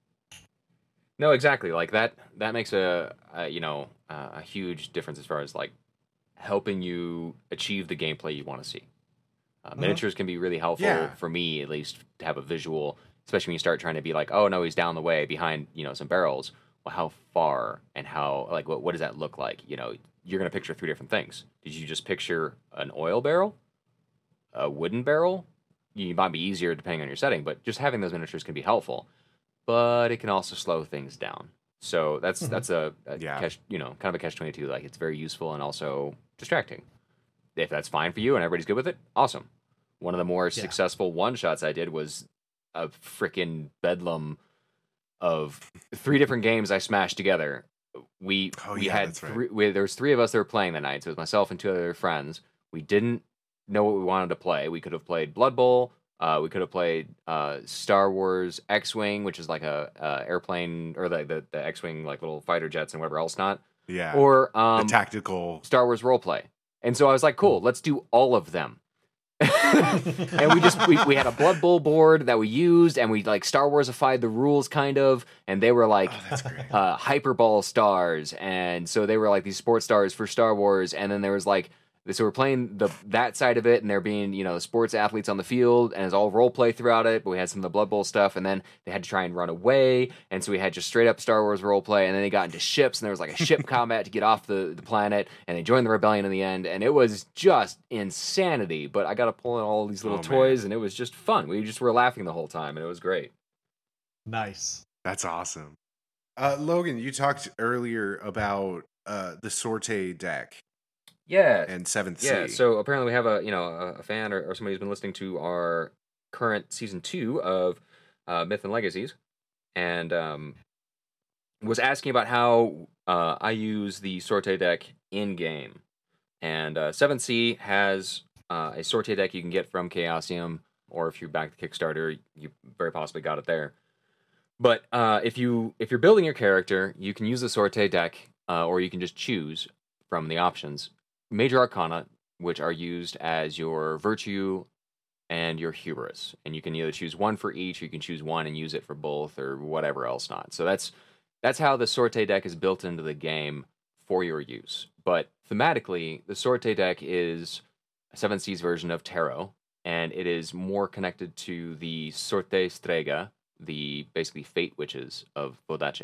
No, exactly. Like that that makes a, a you know, uh, a huge difference as far as like helping you achieve the gameplay you want to see. Uh, mm-hmm. Miniatures can be really helpful yeah. for me, at least, to have a visual, especially when you start trying to be like, oh no, he's down the way behind, you know, some barrels. Well, how far and how, like, what, what does that look like? You know, you're going to picture three different things. Did you just picture an oil barrel? A wooden barrel? You might be easier depending on your setting, but just having those miniatures can be helpful. But it can also slow things down. So that's mm-hmm. that's a, a yeah. catch, you know, kind of a catch twenty-two. Like, it's very useful and also distracting. If that's fine for you and everybody's good with it, awesome. One of the more yeah. successful one-shots I did was a frickin' bedlam of three different games I smashed together. We oh, we yeah, had that's right. three, we, there was three of us that were playing that night. So it was myself and two other friends. We didn't know what we wanted to play. We could have played Blood Bowl. Uh, we could have played uh, Star Wars X-Wing, which is like a uh, airplane, or the, the the X-Wing, like little fighter jets and whatever else not. Yeah. Or um, the tactical Star Wars roleplay. And so I was like, cool, let's do all of them. And we just we, we had a Blood Bowl board that we used, and we like Star Warsified the rules kind of, and they were like oh, that's great. uh, hyperball stars, and so they were like these sports stars for Star Wars, and then there was like so we're playing the that side of it, and there being, you know, the sports athletes on the field, and it's all role play throughout it. But we had some of the Blood Bowl stuff, and then they had to try and run away, and so we had just straight up Star Wars role play. And then they got into ships, and there was like a ship combat to get off the, the planet, and they joined the rebellion in the end, and it was just insanity. But I got to pull in all these little oh, toys, man. and it was just fun. We just were laughing the whole time, and it was great. Nice. That's awesome. Uh, Logan, you talked earlier about uh, the Sorte deck. Yeah, and seventh yeah. Sea. So apparently we have a you know a fan or, or somebody who's been listening to our current season two of uh, Myth and Legacies, and um, was asking about how uh, I use the Sorte deck in game. And uh, seventh Sea has uh, a Sorte deck you can get from Chaosium, or if you back the Kickstarter, you very possibly got it there. But uh, if you if you're building your character, you can use the Sorte deck, uh, or you can just choose from the options Major Arcana, which are used as your Virtue and your Hubris. And you can either choose one for each, or you can choose one and use it for both, or whatever else not. So that's that's how the Sorte deck is built into the game for your use. But thematically, the Sorte deck is seventh Sea's version of Tarot, and it is more connected to the Sorte Strega, the basically fate witches of Vodacce.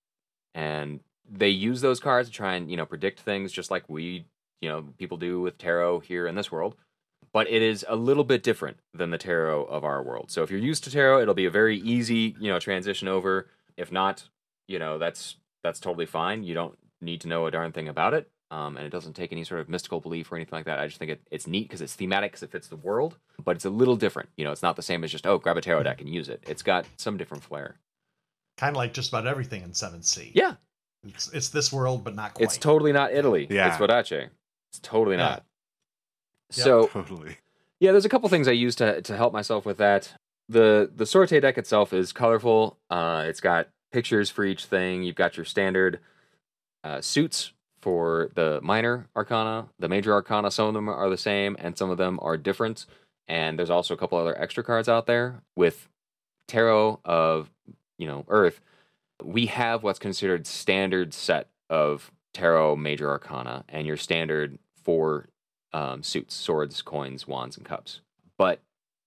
And they use those cards to try and, you know, predict things just like we you know, people do with tarot here in this world, but it is a little bit different than the tarot of our world. So if you're used to tarot, it'll be a very easy, you know, transition over. If not, you know, that's that's totally fine. You don't need to know a darn thing about it, um, and it doesn't take any sort of mystical belief or anything like that. I just think it, it's neat because it's thematic, because it fits the world, but it's a little different. You know, it's not the same as just, oh, grab a tarot deck and use it. It's got some different flair. Kind of like just about everything in seventh Sea. Yeah. It's, it's this world, but not quite. It's totally not Italy. Yeah. It's Vodacce. It's totally Yeah. not. Yep. So Totally. Yeah, there's a couple things I use to to help myself with that. The the Sorte deck itself is colorful. Uh, it's got pictures for each thing. You've got your standard uh, suits for the minor arcana, the major arcana. Some of them are the same, and some of them are different. And there's also a couple other extra cards out there with Tarot of, you know, Earth. We have what's considered standard set of Tarot major arcana, and your standard four um, suits: swords, coins, wands, and cups. But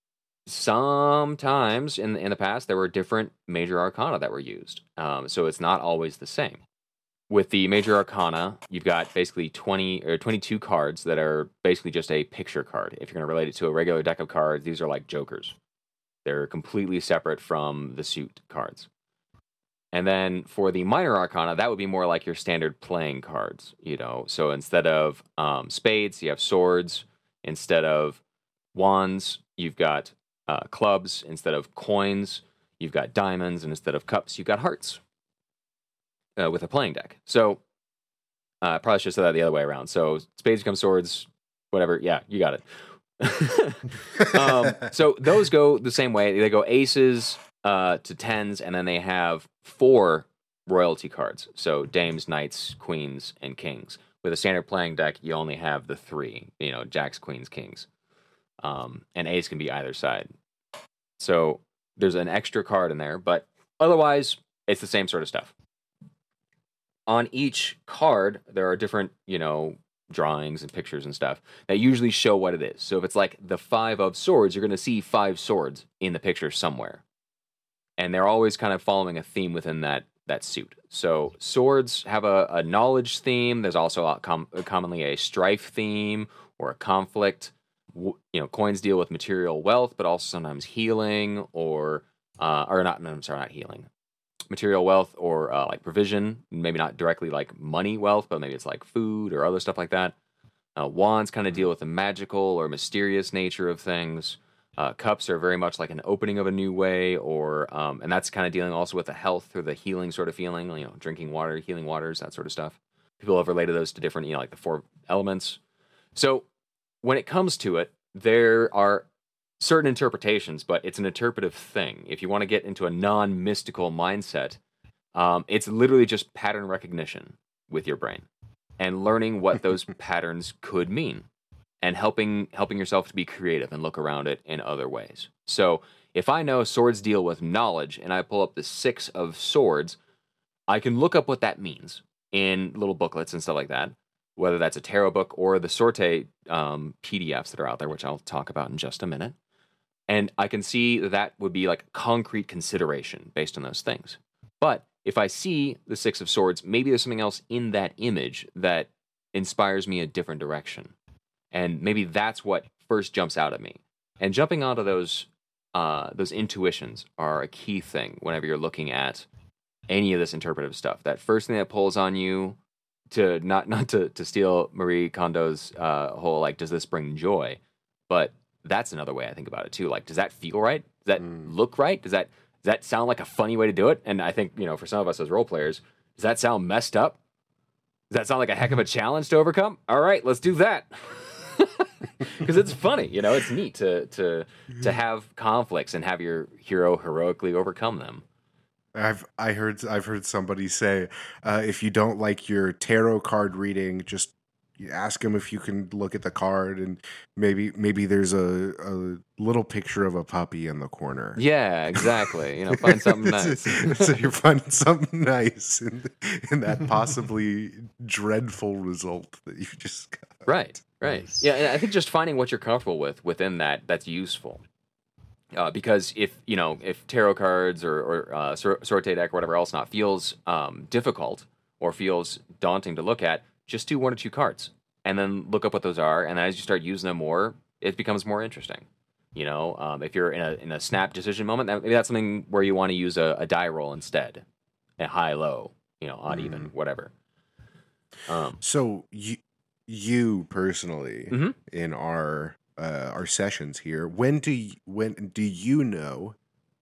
sometimes in in the past there were different major arcana that were used, um, so it's not always the same. With the major arcana, you've got basically twenty or twenty-two cards that are basically just a picture card. If you're going to relate it to a regular deck of cards, these are like jokers. They're completely separate from the suit cards. And then for the minor arcana, that would be more like your standard playing cards, you know. So instead of um, spades, you have swords. Instead of wands, you've got uh, clubs. Instead of coins, you've got diamonds. And instead of cups, you've got hearts uh, with a playing deck. So uh, probably should have said that the other way around. So spades become swords, whatever. Yeah, you got it. um, so those go the same way. They go aces uh, to tens, and then they have four royalty cards. So dames, knights, queens, and kings. With a standard playing deck, you only have the three. You know, jacks, queens, kings, um, and ace can be either side. So there's an extra card in there, but otherwise, it's the same sort of stuff. On each card, there are different, you know, drawings and pictures and stuff that usually show what it is. So if it's like the five of swords, you're going to see five swords in the picture somewhere. And they're always kind of following a theme within that that suit. So swords have a, a knowledge theme. There's also a com- commonly a strife theme or a conflict. W- you know, coins deal with material wealth, but also sometimes healing or uh, or not. No, I'm sorry, not healing. Material wealth or uh, like provision. Maybe not directly like money wealth, but maybe it's like food or other stuff like that. Uh, wands kind of deal with the magical or mysterious nature of things. Uh, cups are very much like an opening of a new way, or um, and that's kind of dealing also with the health or the healing sort of feeling, you know, drinking water, healing waters, that sort of stuff. People have related those to different, you know, like the four elements. So when it comes to it, there are certain interpretations, but it's an interpretive thing. If you want to get into a non-mystical mindset, um, it's literally just pattern recognition with your brain and learning what those patterns could mean. And helping helping yourself to be creative and look around it in other ways. So if I know swords deal with knowledge and I pull up the six of swords, I can look up what that means in little booklets and stuff like that, whether that's a tarot book or the Sorte um, P D Fs that are out there, which I'll talk about in just a minute. And I can see that, that would be like concrete consideration based on those things. But if I see the six of swords, maybe there's something else in that image that inspires me a different direction. And maybe that's what first jumps out at me. And jumping onto those uh, those intuitions are a key thing whenever you're looking at any of this interpretive stuff. That first thing that pulls on you, to not not to, to steal Marie Kondo's uh, whole, like, does this bring joy? But that's another way I think about it too. Like, does that feel right? Does that mm. look right? Does that does that sound like a funny way to do it? And I think, you know, for some of us as role players, does that sound messed up? Does that sound like a heck of a challenge to overcome? All right, let's do that. Because it's funny, you know, it's neat to to to have conflicts and have your hero heroically overcome them. I've I heard I've heard somebody say, uh, if you don't like your tarot card reading, just ask him if you can look at the card and maybe maybe there's a, a little picture of a puppy in the corner. Yeah, exactly. You know, find something nice. So you're finding something nice in, in that possibly dreadful result that you just got. Right. Right. Yeah, and I think just finding what you're comfortable with within that, that's useful. Uh, because if, you know, if tarot cards or, or uh, Sorte deck or whatever else not feels um, difficult or feels daunting to look at, just do one or two cards and then look up what those are. And as you start using them more, it becomes more interesting. You know, um, if you're in a in a snap decision moment, that, maybe that's something where you want to use a, a die roll instead, a high, low, you know, odd, mm. even, whatever. Um, so you... You personally, mm-hmm. in our uh, our sessions here, when do you, when do you know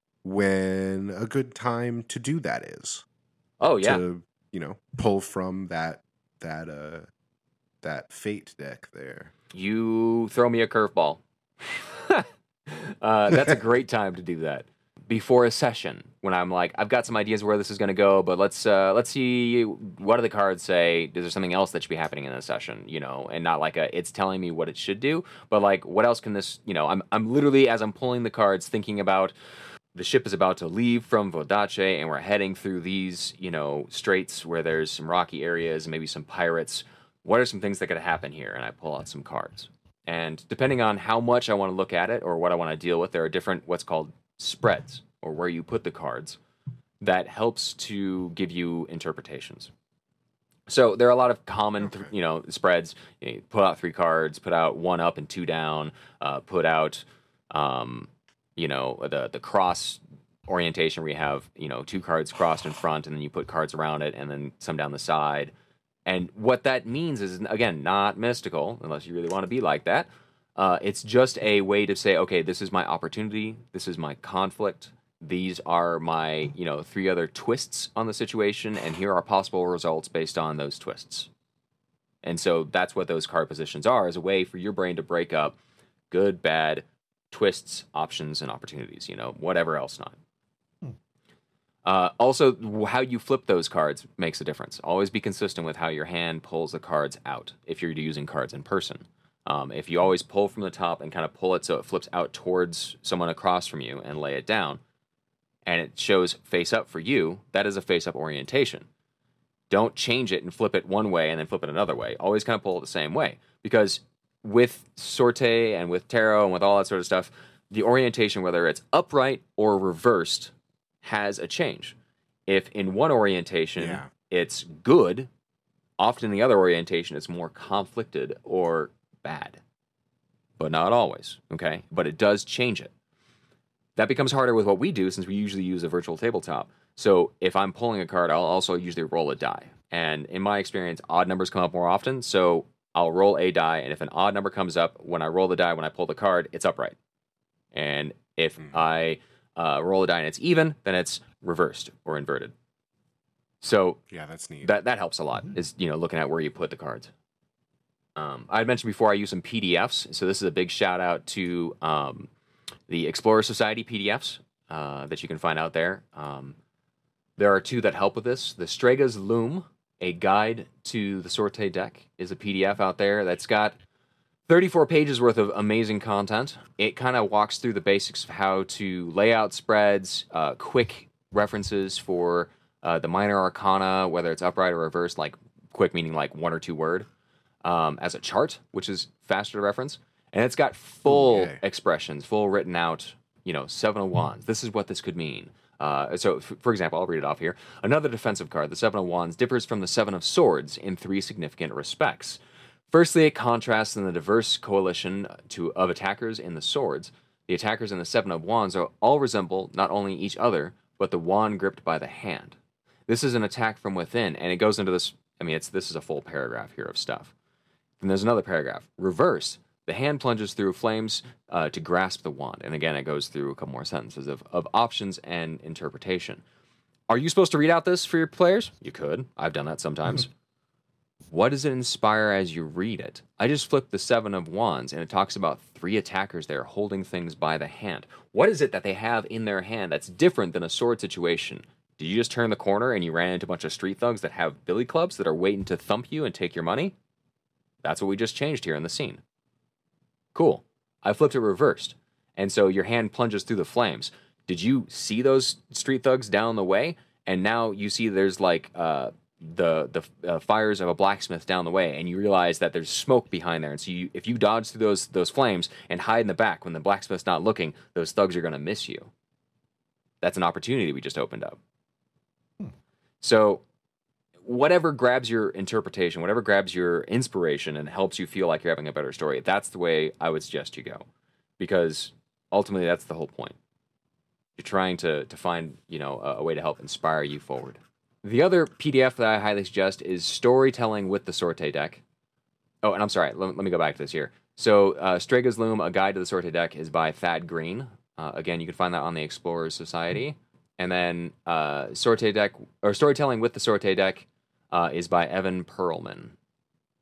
when a good time to do that is? Oh yeah, to, you know, pull from that that uh that fate deck there. You throw me a curveball. uh, that's a great time to do that. Before a session, when I'm like, I've got some ideas where this is going to go, but let's uh, let's see, what do the cards say? Is there something else that should be happening in the session? You know, and not like a, it's telling me what it should do, but like, what else can this? You know, I'm I'm literally, as I'm pulling the cards, thinking about the ship is about to leave from Vodacce, and we're heading through these, you know, straits where there's some rocky areas and maybe some pirates. What are some things that could happen here? And I pull out some cards, and depending on how much I want to look at it or what I want to deal with, there are different what's called spreads, or where you put the cards, that helps to give you interpretations. So there are a lot of common, okay. you know, spreads. You know, put out three cards, put out one up and two down, uh, put out, um, you know, the the cross orientation where you have, you know, two cards crossed in front, and then you put cards around it, and then some down the side. And what that means is, again, not mystical, unless you really want to be like that. Uh, it's just a way to say, okay, this is my opportunity, this is my conflict, these are my, you know, three other twists on the situation, and here are possible results based on those twists. And so that's what those card positions are, is a way for your brain to break up good, bad, twists, options, and opportunities, you know, whatever else not. Hmm. Uh, also, how you flip those cards makes a difference. Always be consistent with how your hand pulls the cards out if you're using cards in person. Um, if you always pull from the top and kind of pull it so it flips out towards someone across from you and lay it down, and it shows face up for you, that is a face up orientation. Don't change it and flip it one way and then flip it another way. Always kind of pull it the same way. Because with Sorte and with Tarot and with all that sort of stuff, the orientation, whether it's upright or reversed, has a change. If in one orientation yeah. it's good, often the other orientation is more conflicted or bad, but not always, okay? But it does change it. That becomes harder with what we do, since we usually use a virtual tabletop. So if I'm pulling a card, I'll also usually roll a die. And in my experience, odd numbers come up more often, so I'll roll a die, and if an odd number comes up, when I roll the die, when I pull the card, it's upright. And if mm. I uh, roll a die and it's even, then it's reversed or inverted. So yeah, that's neat. That, that helps a lot, mm-hmm. is, you know, looking at where you put the cards. Um, I had mentioned before I use some P D Fs, so this is a big shout out to um, the Explorer Society P D Fs uh, that you can find out there. Um, there are two that help with this. The Strega's Loom, a guide to the Sorte deck, is a P D F out there that's got thirty-four pages worth of amazing content. It kind of walks through the basics of how to lay out spreads, uh, quick references for uh, the minor arcana, whether it's upright or reversed, like quick meaning like one or two word. Um, as a chart, which is faster to reference. And it's got full okay. expressions, full written out, you know, Seven of Wands. This is what this could mean. Uh, so, f- for example, I'll read it off here. Another defensive card, the Seven of Wands, differs from the Seven of Swords in three significant respects. Firstly, it contrasts in the diverse coalition to of attackers in the swords. The attackers in the Seven of Wands are all resemble not only each other, but the wand gripped by the hand. This is an attack from within, and it goes into this, I mean, it's this is a full paragraph here of stuff. Then there's another paragraph. Reverse. The hand plunges through flames uh, to grasp the wand. And again, it goes through a couple more sentences of, of options and interpretation. Are you supposed to read out this for your players? You could. I've done that sometimes. Mm-hmm. What does it inspire as you read it? I just flipped the Seven of Wands, and it talks about three attackers there holding things by the hand. What is it that they have in their hand that's different than a sword situation? Did you just turn the corner and you ran into a bunch of street thugs that have billy clubs that are waiting to thump you and take your money? That's what we just changed here in the scene. Cool. I flipped it reversed. And so your hand plunges through the flames. Did you see those street thugs down the way? And now you see there's like uh, the the uh, fires of a blacksmith down the way, and you realize that there's smoke behind there. And so you, if you dodge through those those flames and hide in the back when the blacksmith's not looking, those thugs are going to miss you. That's an opportunity we just opened up. Hmm. So whatever grabs your interpretation, whatever grabs your inspiration and helps you feel like you're having a better story, that's the way I would suggest you go. Because ultimately, that's the whole point. You're trying to to find, you know, a, a way to help inspire you forward. The other P D F that I highly suggest is Storytelling with the Sorte deck. Oh, and I'm sorry, let, let me go back to this here. So, uh, Strega's Loom, A Guide to the Sorte Deck, is by Thad Green. Uh, again, you can find that on the Explorers Society. And then uh, Sorte Deck, or Storytelling with the Sorte Deck, Uh, is by Evan Perlman.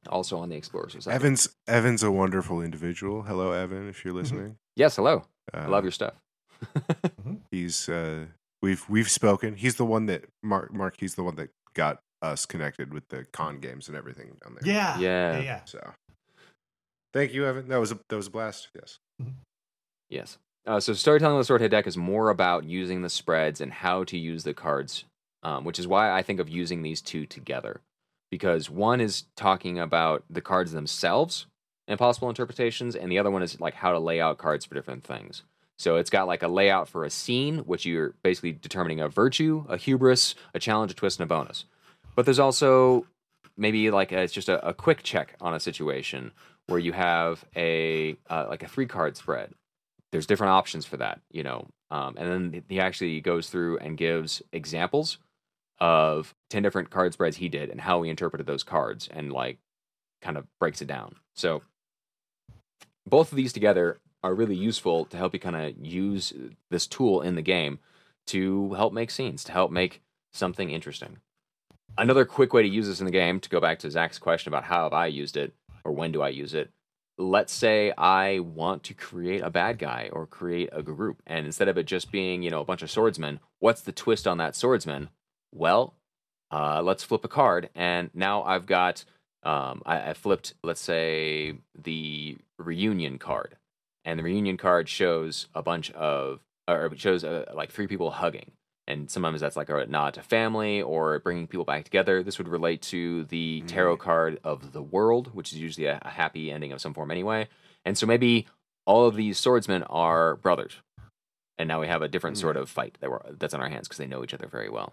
also on the Explorer Society. Evan's Evan's a wonderful individual. Hello, Evan, if you're listening. Yes, hello. Uh, I love your stuff. He's uh, we've we've spoken. He's the one that Mark Mark. He's the one that got us connected with the con games and everything down there. Yeah, Yeah. yeah, yeah. So, thank you, Evan. That was a that was a blast. Yes. Yes. Uh, so storytelling with the Swordhead deck is more about using the spreads and how to use the cards, um, which is why I think of using these two together. Because one is talking about the cards themselves and possible interpretations, and the other one is like how to lay out cards for different things. So it's got like a layout for a scene, which you're basically determining a virtue, a hubris, a challenge, a twist, and a bonus. But there's also maybe like a, it's just a, a quick check on a situation where you have a uh, like a three card spread. There's different options for that, you know. Um, and then he actually goes through and gives examples of ten different card spreads he did and how he interpreted those cards and like kind of breaks it down. So both of these together are really useful to help you kind of use this tool in the game to help make scenes, to help make something interesting. Another quick way to use this in the game, to go back to Zach's question about how have I used it or when do I use it, let's say I want to create a bad guy or create a group, and instead of it just being, you know, a bunch of swordsmen, what's the twist on that swordsman? Well, uh, let's flip a card, and now I've got, um, I, I flipped, let's say, the reunion card, and the reunion card shows a bunch of, or it shows uh, like three people hugging, and sometimes that's like a nod to family or bringing people back together. This would relate to the tarot card of the world, which is usually a, a happy ending of some form anyway. And so maybe all of these swordsmen are brothers, and now we have a different sort of fight that we're, that's on our hands because they know each other very well.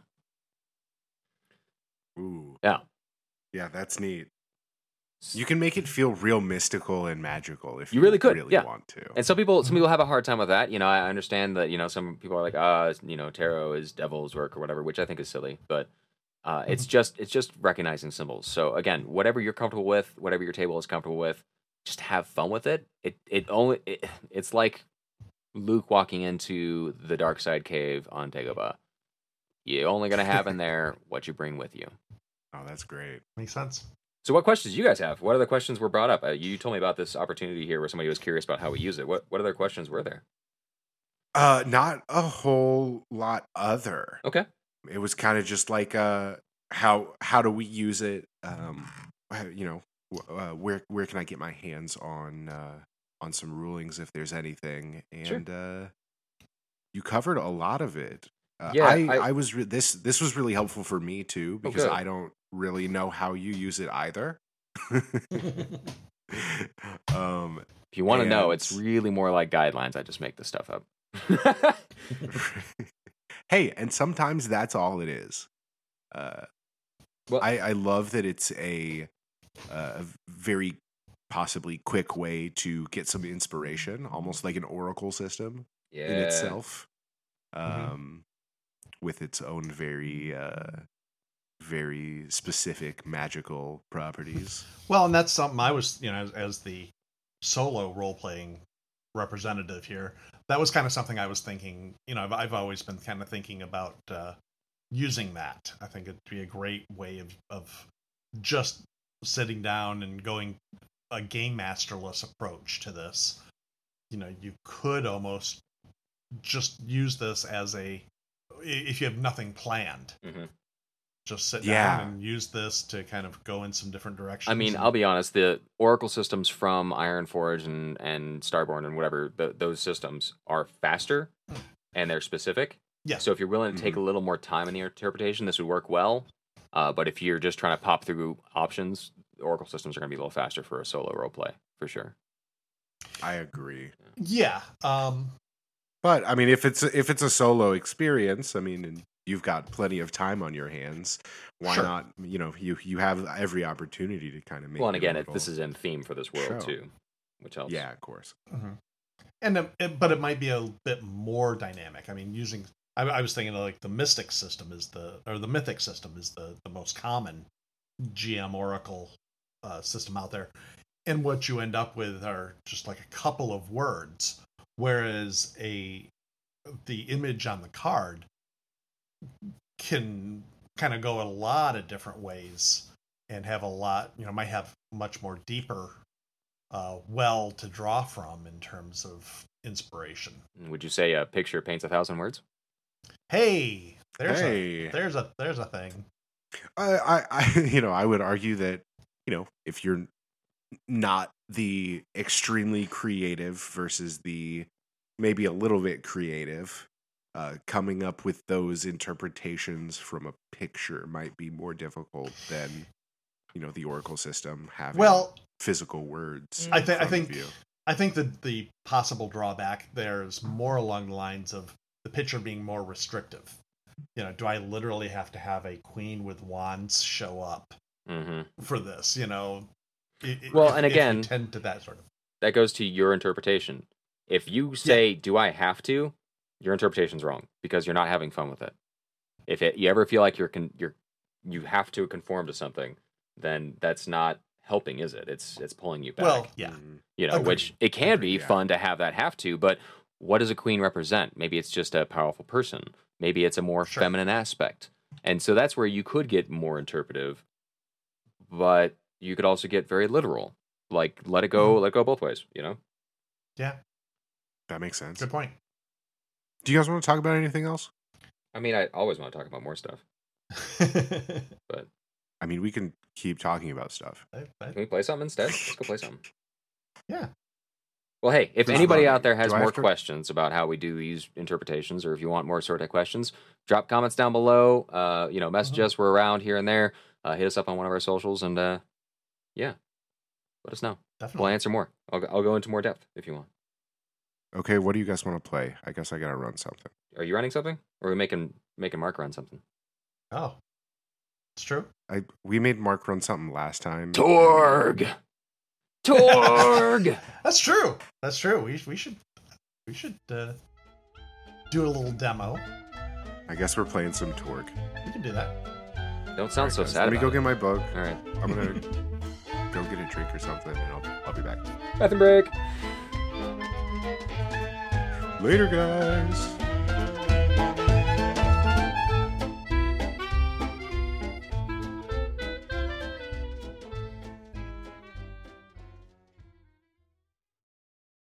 Ooh. Yeah. Yeah, that's neat. You can make it feel real mystical and magical if You you, really could, really yeah. want to. And some people, some people have a hard time with that. You know, I understand that. You know, some people are like, ah, you know, tarot is devil's work or whatever, which I think is silly. But uh, it's just, it's just recognizing symbols. So again, whatever you're comfortable with, whatever your table is comfortable with, just have fun with it. It, it only, it, it's like Luke walking into the dark side cave on Dagobah. You're only gonna have in there what you bring with you. Oh, that's great. Makes sense. So what questions do you guys have? What other questions were brought up? Uh, you told me about this opportunity here where somebody was curious about how we use it. What what other questions were there? Uh, not a whole lot other. Okay. It was kind of just like uh, how how do we use it? Um, you know, uh, where where can I get my hands on uh, on some rulings if there's anything? And uh, you covered a lot of it. Uh, Yeah, I, I- I was re- this this was really helpful for me too because good. I don't really know how you use it either. um, If you want to know, And- it's really more like guidelines. I just make this stuff up. hey, and sometimes that's all it is. Uh, Well- I, I love that it's a, uh, a very possibly quick way to get some inspiration, almost like an oracle system yeah. in itself, Mhm. um, with its own very, uh, very specific magical properties. Well, and that's something I was, you know, as, as the solo role playing representative here, that was kind of something I was thinking. You know, I've, I've always been kind of thinking about uh, using that. I think it'd be a great way of of just sitting down and going a game masterless approach to this. You know, you could almost just use this as a, if you have nothing planned, Mhm. just sit Yeah. down and use this to kind of go in some different directions. I mean, and- I'll be honest. The Oracle systems from Ironforge and and Starborn and whatever th those systems are faster and they're specific. Yeah. So if you're willing to take a little more time in the interpretation, this would work well. Uh, but if you're just trying to pop through options, the Oracle systems are going to be a little faster for a solo roleplay for sure. I agree. Yeah. Um, But I mean, if it's a, if it's a solo experience, I mean, and you've got plenty of time on your hands, why Sure. not? You know, you you have every opportunity to kind of make. Well, and your again, it, little- this is in theme for this world show. too, which helps. yeah, of course. mhm. And uh, it, but it might be a bit more dynamic. I mean, using I, I was thinking of like the Mystic system is the or the Mythic system is the the most common G M Oracle uh, system out there, and what you end up with are just like a couple of words, whereas a the image on the card can kind of go a lot of different ways and have a lot, you know, might have much more deeper uh, well to draw from in terms of inspiration. Would you say a picture paints a thousand words? Hey, there's Hey. a there's a there's a thing. I, I, I, you know, I would argue that, you know, if you're not the extremely creative versus the maybe a little bit creative, uh, coming up with those interpretations from a picture might be more difficult than, you know, the Oracle system having Well, physical words. I in think I front think of you. I think that the possible drawback there is more along the lines of the picture being more restrictive. You know, do I literally have to have a queen with wands show up Mm-hmm. for this? You know, i- i- Well, if- and if you again- tend to that sort of. That goes to your interpretation. If you say, "Do I have to?" your interpretation's wrong because you're not having fun with it. If it, you ever feel like you're con- you're you have to conform to something, then that's not helping, is it? It's it's pulling you back. Well, yeah, Mm. you know, agreed. which it can Agreed, be yeah. fun to have that have to, but what does a queen represent? Maybe it's just a powerful person. Maybe it's a more Sure. feminine aspect. And so that's where you could get more interpretive, but you could also get very literal. Like let it go, let it go both ways, you know? yeah, That makes sense. good point. Do you guys want to talk about anything else? I mean, I always want to talk about more stuff. I mean, we can keep talking about stuff. I- I- Can we play something instead? Let's go play something. yeah, Well, hey, if This is anybody fun. out there has Do I more have to- questions about how we do these interpretations, or if you want more sort of questions, drop comments down below. Uh, you know, message Mhm. us. We're around here and there. Uh, hit us up on one of our socials, and uh, yeah, let us know. We'll definitely. answer more. I'll go, I'll go into more depth if you want. Okay, what do you guys want to play? I guess I gotta run something. Are you running something, or are we making making Mark run something? Oh, it's true. I we made Mark run something last time. Torg, Torg. That's true. That's true. We we should we should uh, do a little demo. I guess we're playing some Torg. We can do that. Don't sound so Guys, sad. Let me about go get my book. it. All right, I'm gonna go get a drink or something, and I'll I'll be back. bathroom break. Later, guys.